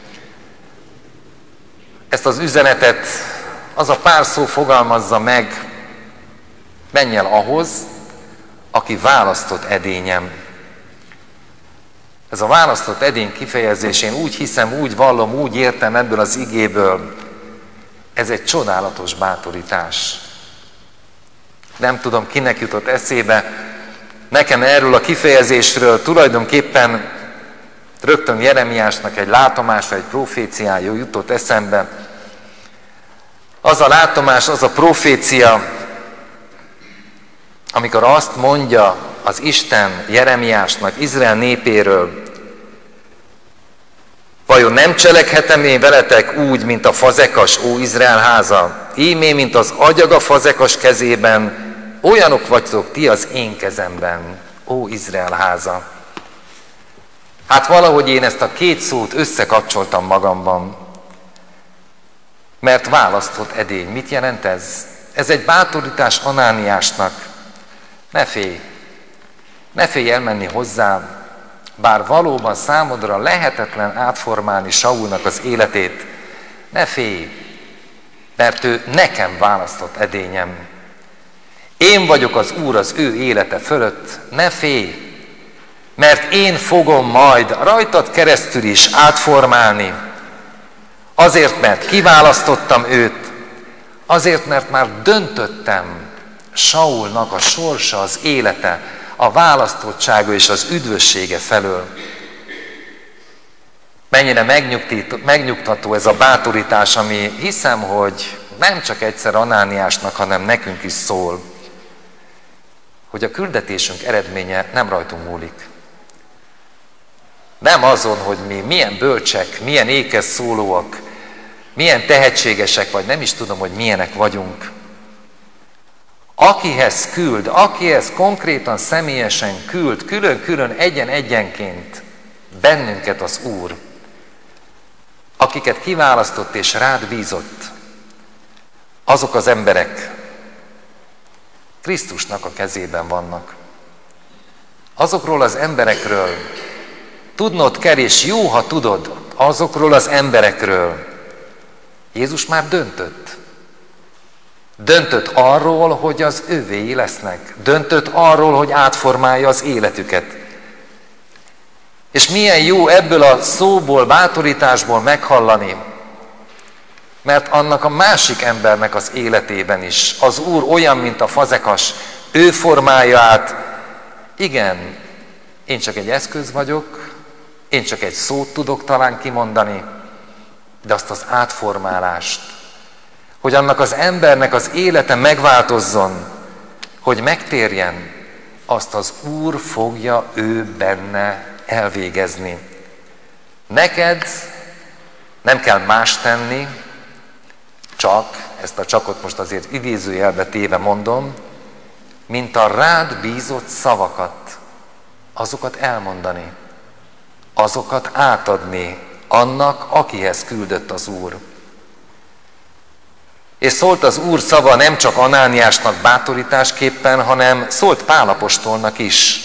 Ezt az üzenetet az a pár szó fogalmazza meg, menj el ahhoz, aki választott edényem. Ez a választott edény kifejezés, én úgy hiszem, úgy vallom, úgy értem ebből az igéből. Ez egy csodálatos bátorítás. Nem tudom, kinek jutott eszébe, nekem erről a kifejezésről tulajdonképpen rögtön Jeremiásnak egy látomása, egy proféciája jutott eszembe. Az a látomás, az a profécia, amikor azt mondja az Isten Jeremiásnak, Izrael népéről, vajon nem cselekedhetem én veletek úgy, mint a fazekas, ó Izrael háza? Ímé, mint az agyag a fazekas kezében, olyanok vagytok ti az én kezemben, ó Izrael háza. Hát valahogy én ezt a két szót összekapcsoltam magamban, mert választott edény. Mit jelent ez? Ez egy bátorítás Anániásnak. Ne félj elmenni hozzá, bár valóban számodra lehetetlen átformálni Saulnak az életét. Ne félj, mert ő nekem választott edényem. Én vagyok az Úr az ő élete fölött. Ne félj, mert én fogom majd rajtad keresztül is átformálni. Azért, mert kiválasztottam őt, azért, mert már döntöttem Saulnak a sorsa, az élete, a választottsága és az üdvössége felől. Mennyire megnyugtató ez a bátorítás, ami hiszem, hogy nem csak egyszer Anániásnak, hanem nekünk is szól, hogy a küldetésünk eredménye nem rajtunk múlik. Nem azon, hogy mi milyen bölcsek, milyen ékes szólóak, milyen tehetségesek, vagy nem is tudom, hogy milyenek vagyunk. Akihez küld, akihez konkrétan, személyesen küld, külön-külön, egyen-egyenként bennünket az Úr, akiket kiválasztott és rád bízott, azok az emberek Krisztusnak a kezében vannak. Azokról az emberekről tudnod kell, és jó, ha tudod, azokról az emberekről Jézus már döntött. Döntött arról, hogy az övéi lesznek. Döntött arról, hogy átformálja az életüket. És milyen jó ebből a szóból, bátorításból meghallani, mert annak a másik embernek az életében is az Úr olyan, mint a fazekas, ő formálja át. Igen, én csak egy eszköz vagyok, én csak egy szót tudok talán kimondani, de azt az átformálást, hogy annak az embernek az élete megváltozzon, hogy megtérjen, azt az Úr fogja ő benne elvégezni. Neked nem kell más tenni, csak, ezt a csakot most azért idézőjelbe téve mondom, mint a rád bízott szavakat, azokat elmondani, azokat átadni annak, akihez küldött az Úr. És szólt az Úr szava nem csak Anániásnak bátorításképpen, hanem szólt Pál apostolnak is.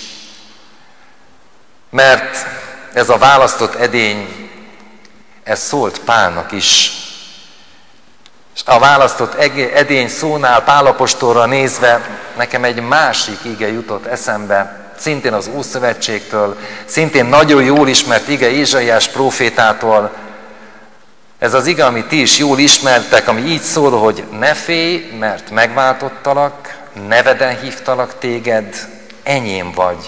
Mert ez a választott edény, ez szólt Pálnak is. És a választott edény szónál Pál apostolra nézve nekem egy másik ige jutott eszembe, szintén az Ószövetségtől, szintén nagyon jól ismert ige Ézsaiás prófétától. Ez az ige, amit ti is jól ismertek, ami így szól, hogy ne félj, mert megváltottalak, neveden hívtalak téged, enyém vagy.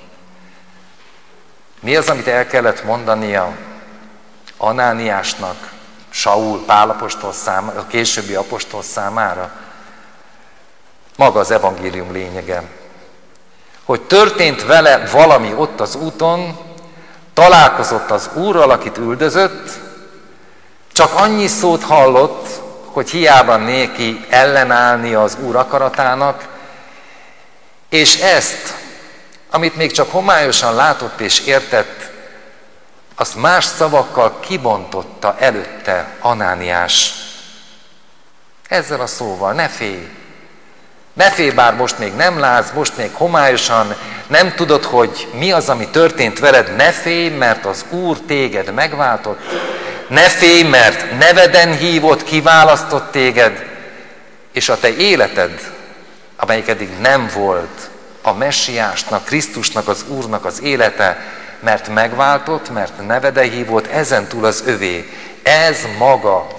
Mi az, amit el kellett mondania Anániásnak, Saul, Pál apostol számára, a későbbi apostol számára? Maga az evangélium lényege. Hogy történt vele valami ott az úton, találkozott az Úrral, akit üldözött, csak annyi szót hallott, hogy hiába néki ellenállni az Úr akaratának, és ezt, amit még csak homályosan látott és értett, azt más szavakkal kibontotta előtte Anániás. Ezzel a szóval, ne félj! Ne félj, bár most még nem látsz, most még homályosan, nem tudod, hogy mi az, ami történt veled, ne félj, mert az Úr téged megváltott, ne félj, mert neveden hívott, kiválasztott téged, és a te életed, amelyik eddig nem volt a Messiásnak, Krisztusnak, az Úrnak az élete, mert megváltott, mert neveden hívott, ezentúl az övé. Ez maga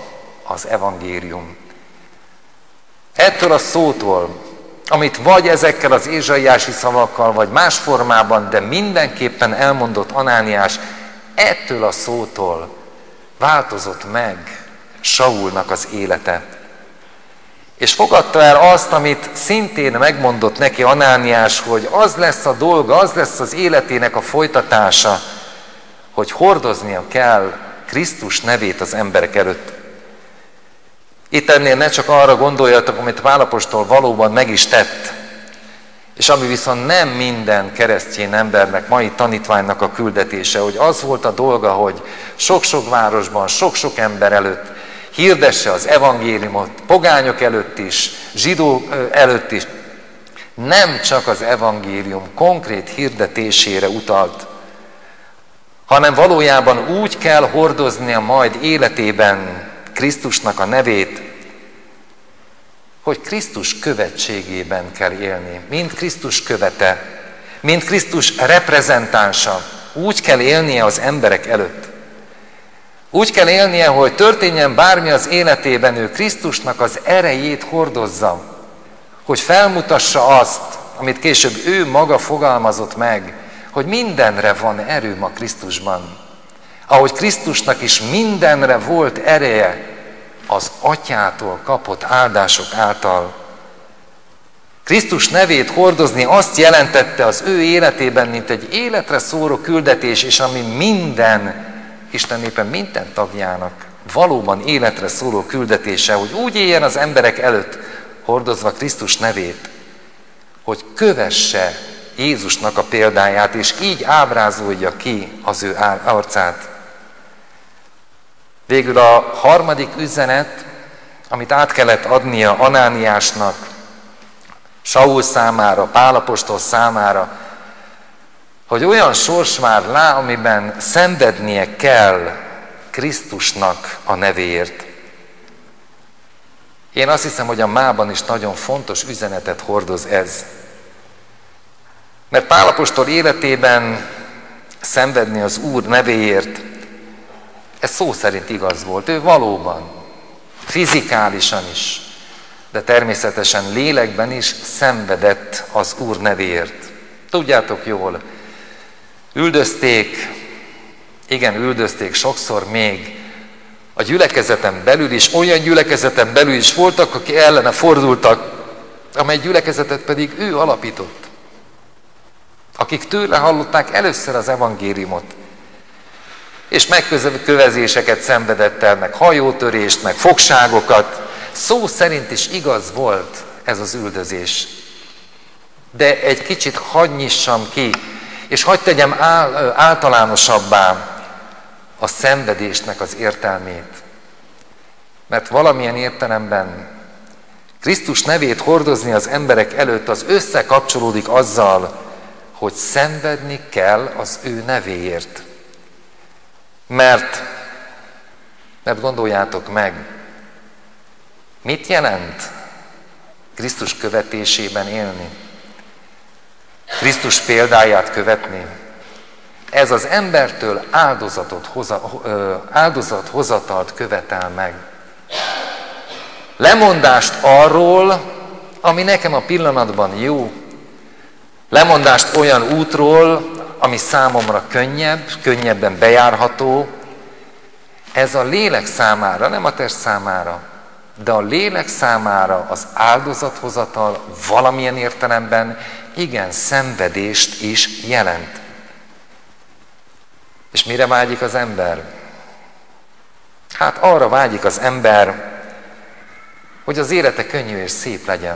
az evangélium. Ettől a szótól, amit vagy ezekkel az ézsaiási szavakkal, vagy más formában, de mindenképpen elmondott Anániás, ettől a szótól változott meg Saulnak az élete. És fogadta el azt, amit szintén megmondott neki Anániás, hogy az lesz a dolga, az lesz az életének a folytatása, hogy hordoznia kell Krisztus nevét az emberek előtt. Itt ennél ne csak arra gondoljatok, amit Pál apostol valóban meg is tett, és ami viszont nem minden keresztény embernek, mai tanítványnak a küldetése, hogy az volt a dolga, hogy sok-sok városban, sok-sok ember előtt hirdesse az evangéliumot, pogányok előtt is, zsidók előtt is. Nem csak az evangélium konkrét hirdetésére utalt, hanem valójában úgy kell hordoznia majd életében Krisztusnak a nevét, hogy Krisztus követségében kell élni, mint Krisztus követe, mint Krisztus reprezentánsa. Úgy kell élnie az emberek előtt. Úgy kell élnie, hogy történjen bármi az életében, ő Krisztusnak az erejét hordozza, hogy felmutassa azt, amit később ő maga fogalmazott meg, hogy mindenre van erő ma Krisztusban. Ahogy Krisztusnak is mindenre volt ereje az Atyától kapott áldások által. Krisztus nevét hordozni azt jelentette az ő életében, mint egy életre szóró küldetés, és ami minden, Isten népe minden tagjának valóban életre szóló küldetése, hogy úgy éljen az emberek előtt, hordozva Krisztus nevét, hogy kövesse Jézusnak a példáját, és így ábrázolja ki az ő arcát. Végül a harmadik üzenet, amit át kellett adnia Anániásnak, Saul számára, Pál apostol számára, hogy olyan sors vár rá, amiben szenvednie kell Krisztusnak a nevéért. Én azt hiszem, hogy a mában is nagyon fontos üzenetet hordoz ez. Mert Pál apostol életében szenvedni az Úr nevéért, ez szó szerint igaz volt. Ő valóban, fizikálisan is, de természetesen lélekben is szenvedett az Úr nevéért. Tudjátok jól, üldözték sokszor még a gyülekezeten belül is, olyan gyülekezeten belül is voltak, akik ellene fordultak, amely gyülekezetet pedig ő alapított. Akik tőle hallották először az evangéliumot, és megkövezéseket szenvedett el, meg hajótörést, meg fogságokat. Szó szerint is igaz volt ez az üldözés. De egy kicsit hadd nyissam ki, és hadd tegyem általánosabbá a szenvedésnek az értelmét. Mert valamilyen értelemben Krisztus nevét hordozni az emberek előtt az összekapcsolódik azzal, hogy szenvedni kell az ő nevéért. Mert gondoljátok meg, mit jelent Krisztus követésében élni? Krisztus példáját követni? Ez az embertől áldozathozatalt követel meg. Lemondást arról, ami nekem a pillanatban jó. Lemondást olyan útról, ami számomra könnyebben bejárható. Ez a lélek számára, nem a test számára, de a lélek számára az áldozathozatal valamilyen értelemben igen szenvedést is jelent. És mire vágyik az ember? Hát arra vágyik az ember, hogy az élete könnyű és szép legyen.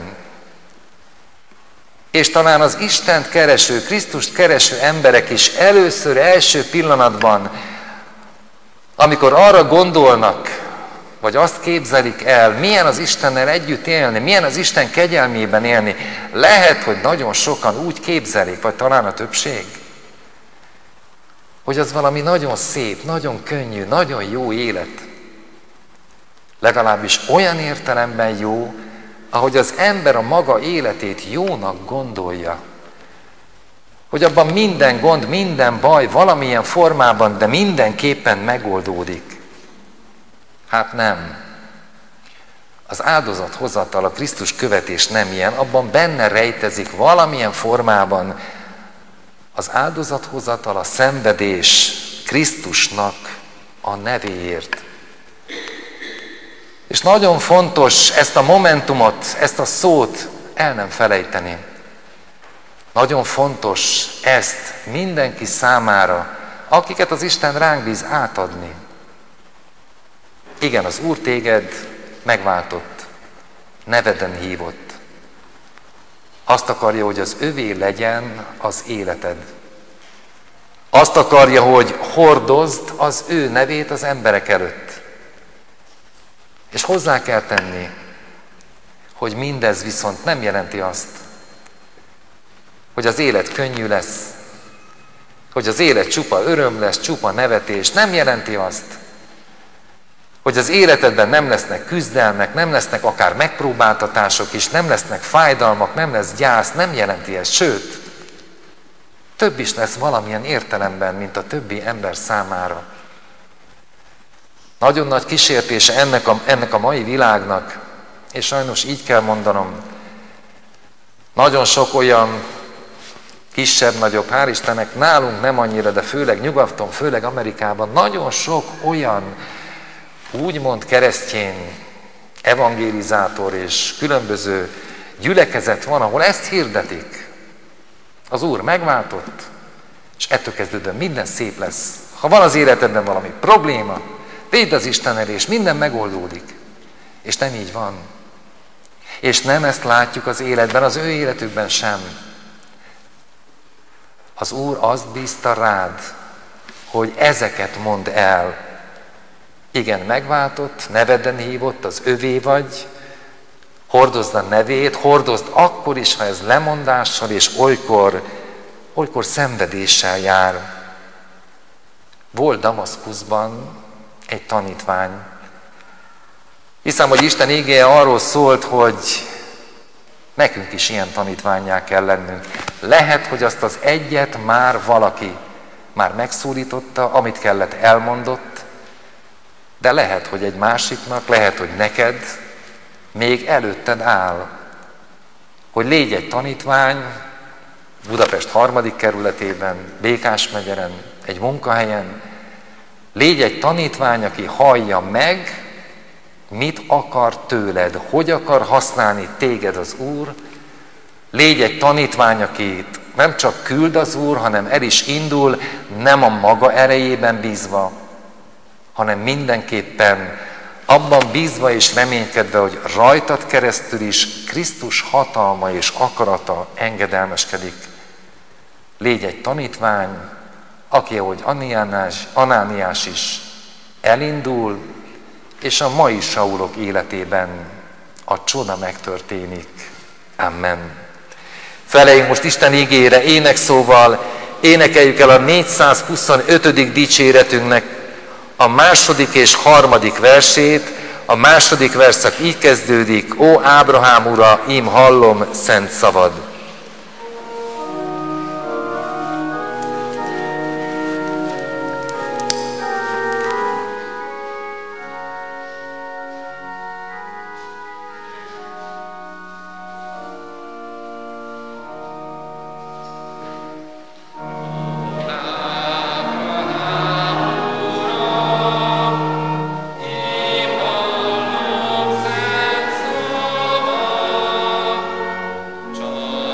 És talán az Istent kereső, Krisztust kereső emberek is először, első pillanatban, amikor arra gondolnak, vagy azt képzelik el, milyen az Istennel együtt élni, milyen az Isten kegyelmében élni, lehet, hogy nagyon sokan úgy képzelik, vagy talán a többség, hogy az valami nagyon szép, nagyon könnyű, nagyon jó élet. Legalábbis olyan értelemben jó, ahogy az ember a maga életét jónak gondolja. Hogy abban minden gond, minden baj valamilyen formában, de mindenképpen megoldódik. Hát nem. Az áldozathozatal, a Krisztus követés nem ilyen, abban benne rejtezik valamilyen formában az áldozathozatal, a szenvedés Krisztusnak a nevéért. És nagyon fontos ezt a momentumot, ezt a szót el nem felejteni. Nagyon fontos ezt mindenki számára, akiket az Isten ránk bíz, átadni. Igen, az Úr téged megváltott, neveden hívott. Azt akarja, hogy az övé legyen az életed. Azt akarja, hogy hordozd az ő nevét az emberek előtt. És hozzá kell tenni, hogy mindez viszont nem jelenti azt, hogy az élet könnyű lesz, hogy az élet csupa öröm lesz, csupa nevetés. Nem jelenti azt, hogy az életedben nem lesznek küzdelmek, nem lesznek akár megpróbáltatások is, nem lesznek fájdalmak, nem lesz gyász, nem jelenti ezt. Sőt, több is lesz valamilyen értelemben, mint a többi ember számára. Nagyon nagy kísértése ennek a mai világnak, és sajnos így kell mondanom, nagyon sok olyan kisebb-nagyobb, hál' Istennek, nálunk nem annyira, de főleg nyugaton, főleg Amerikában, nagyon sok olyan úgymond keresztény, evangelizátor és különböző gyülekezet van, ahol ezt hirdetik. Az Úr megváltott, és ettől kezdődően minden szép lesz. Ha van az életedben valami probléma, védd az Isten elé, és minden megoldódik. És nem így van. És nem ezt látjuk az életben, az ő életükben sem. Az Úr azt bízta rád, hogy ezeket mondd el. Igen, megváltott, neveden hívott, az övé vagy, hordozd a nevét, hordozd akkor is, ha ez lemondással és olykor szenvedéssel jár. Volt Damaszkuszban egy tanítvány. Hiszem, hogy Isten igéje arról szólt, hogy nekünk is ilyen tanítvánnyá kell lennünk. Lehet, hogy azt az egyet már valaki már megszólította, amit kellett, elmondott, de lehet, hogy egy másiknak, lehet, hogy neked még előtted áll, hogy légy egy tanítvány Budapest 3. kerületében, Békás-megyeren, egy munkahelyen, légy egy tanítvány, aki hallja meg, mit akar tőled, hogy akar használni téged az Úr, légy egy tanítvány, akit nem csak küld az Úr, hanem el is indul, nem a maga erejében bízva, hanem mindenképpen abban bízva és reménykedve, hogy rajtad keresztül is Krisztus hatalma és akarata engedelmeskedik. Légy egy tanítvány, aki, ahogy Anániás is elindul, és a mai Saulok életében a csoda megtörténik. Amen. Feleljünk most Isten igére énekszóval, énekeljük el a 425. dicséretünknek a 2. és 3. versét. A 2. verszak így kezdődik: Ó Ábrahám ura, ím hallom szent szavad. Csak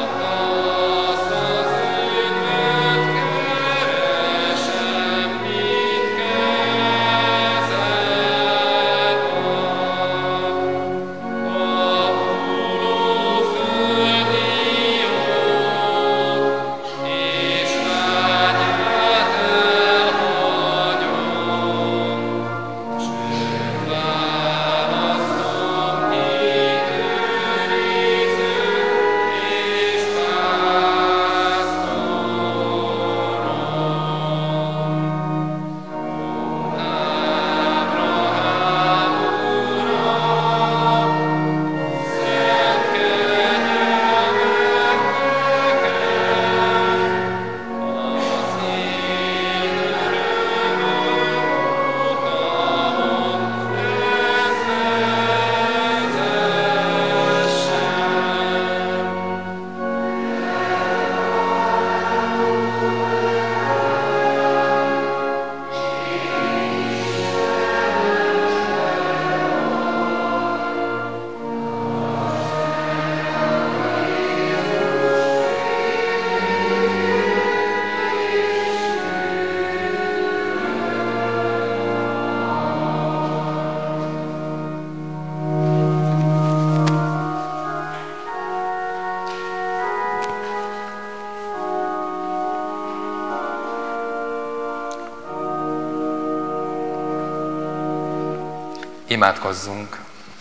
Imádkozzunk!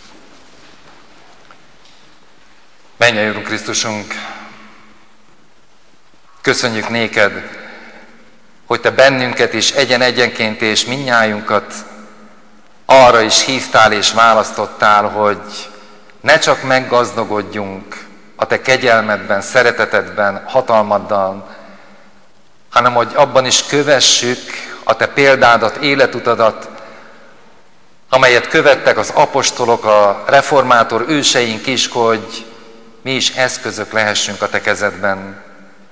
Mennyei Úrunk Krisztusunk, köszönjük néked, hogy te bennünket is egyen-egyenként és mindnyájunkat arra is hívtál és választottál, hogy ne csak meggazdagodjunk a te kegyelmedben, szeretetedben, hatalmaddal, hanem hogy abban is kövessük a te példádat, életutadat, amelyet követtek az apostolok, a reformátor őseink is, hogy mi is eszközök lehessünk a te kezedben.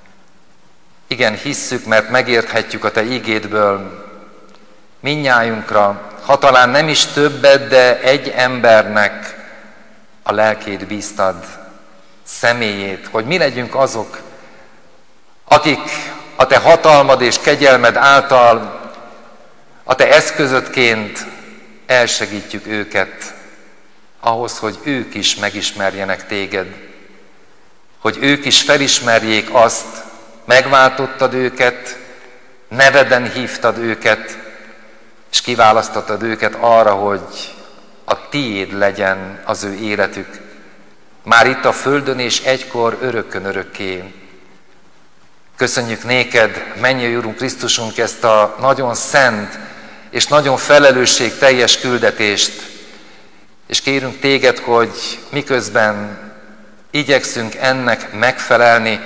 Igen, hisszük, mert megérthetjük a te ígédből mindnyájunkra, ha talán nem is többet, de egy embernek a lelkét bíztad, személyét, hogy mi legyünk azok, akik a te hatalmad és kegyelmed által a te eszközödként elsegítjük őket ahhoz, hogy ők is megismerjenek téged, hogy ők is felismerjék azt, megváltottad őket, neveden hívtad őket, és kiválasztottad őket arra, hogy a tiéd legyen az ő életük, már itt a földön és egykor örökkön örökké. Köszönjük néked, mennyei Úrunk Krisztusunk, ezt a nagyon szent és nagyon felelősségteljes küldetést, és kérünk téged, hogy miközben igyekszünk ennek megfelelni,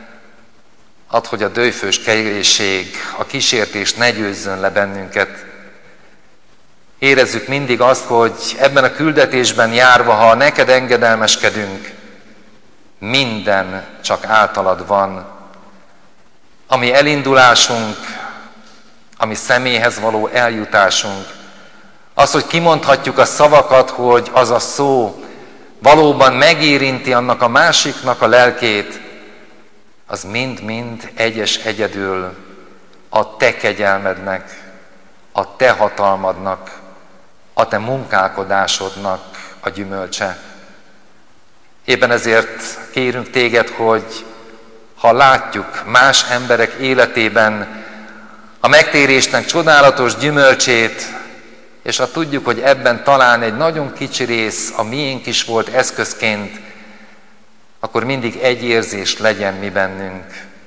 add, hogy a döjfős kerélység, a kísértés ne győzzön le bennünket. Érezzük mindig azt, hogy ebben a küldetésben járva, ha neked engedelmeskedünk, minden csak általad van. Ami elindulásunk, ami személyhez való eljutásunk, az, hogy kimondhatjuk a szavakat, hogy az a szó valóban megérinti annak a másiknak a lelkét, az mind-mind egyedül a te kegyelmednek, a te hatalmadnak, a te munkálkodásodnak a gyümölcse. Éppen ezért kérünk téged, hogy ha látjuk más emberek életében a megtérésnek csodálatos gyümölcsét, és ha tudjuk, hogy ebben talán egy nagyon kicsi rész a miénk is volt eszközként, akkor mindig egy érzés legyen mi bennünk.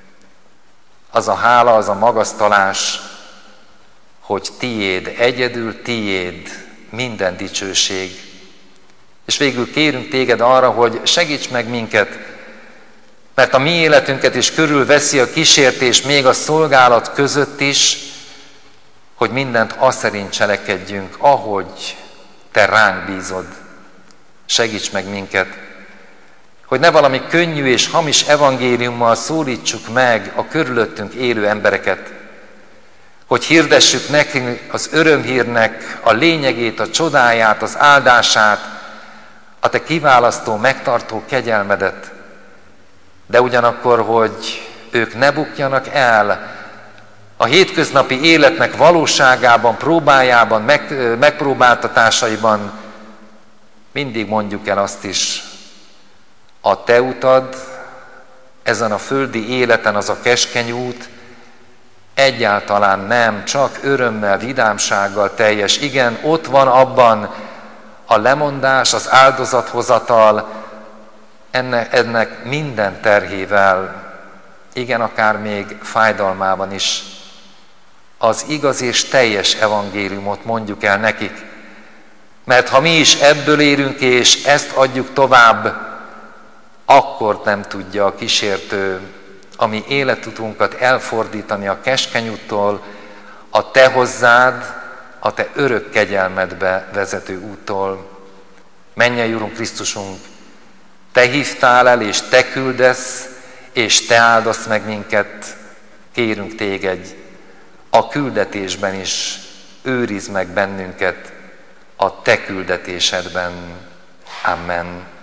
Az a hála, az a magasztalás, hogy tiéd, egyedül tiéd minden dicsőség. És végül kérünk téged arra, hogy segíts meg minket, mert a mi életünket is körülveszi a kísértés még a szolgálat között is, hogy mindent azt szerint cselekedjünk, ahogy te ránk bízod. Segíts meg minket, hogy ne valami könnyű és hamis evangéliummal szólítsuk meg a körülöttünk élő embereket, hogy hirdessük nekünk az örömhírnek a lényegét, a csodáját, az áldását, a te kiválasztó, megtartó kegyelmedet, de ugyanakkor, hogy ők ne bukjanak el a hétköznapi életnek valóságában, próbájában, megpróbáltatásaiban, mindig mondjuk el azt is, a te utad ezen a földi életen, az a keskeny út, egyáltalán nem, csak örömmel, vidámsággal teljes. Igen, ott van abban a lemondás, az áldozathozatal, ennek minden terhével, igen, akár még fájdalmában is. Az igaz és teljes evangéliumot mondjuk el nekik, mert ha mi is ebből érünk és ezt adjuk tovább, akkor nem tudja a kísértő a mi életutunkat elfordítani a keskeny úttól, a te hozzád, a te örök kegyelmedbe vezető úttól. Mennyei Úrunk Krisztusunk, te hívtál el, és te küldesz, és te áldasz meg minket. Kérünk téged, a küldetésben is őrizd meg bennünket a te küldetésedben. Amen.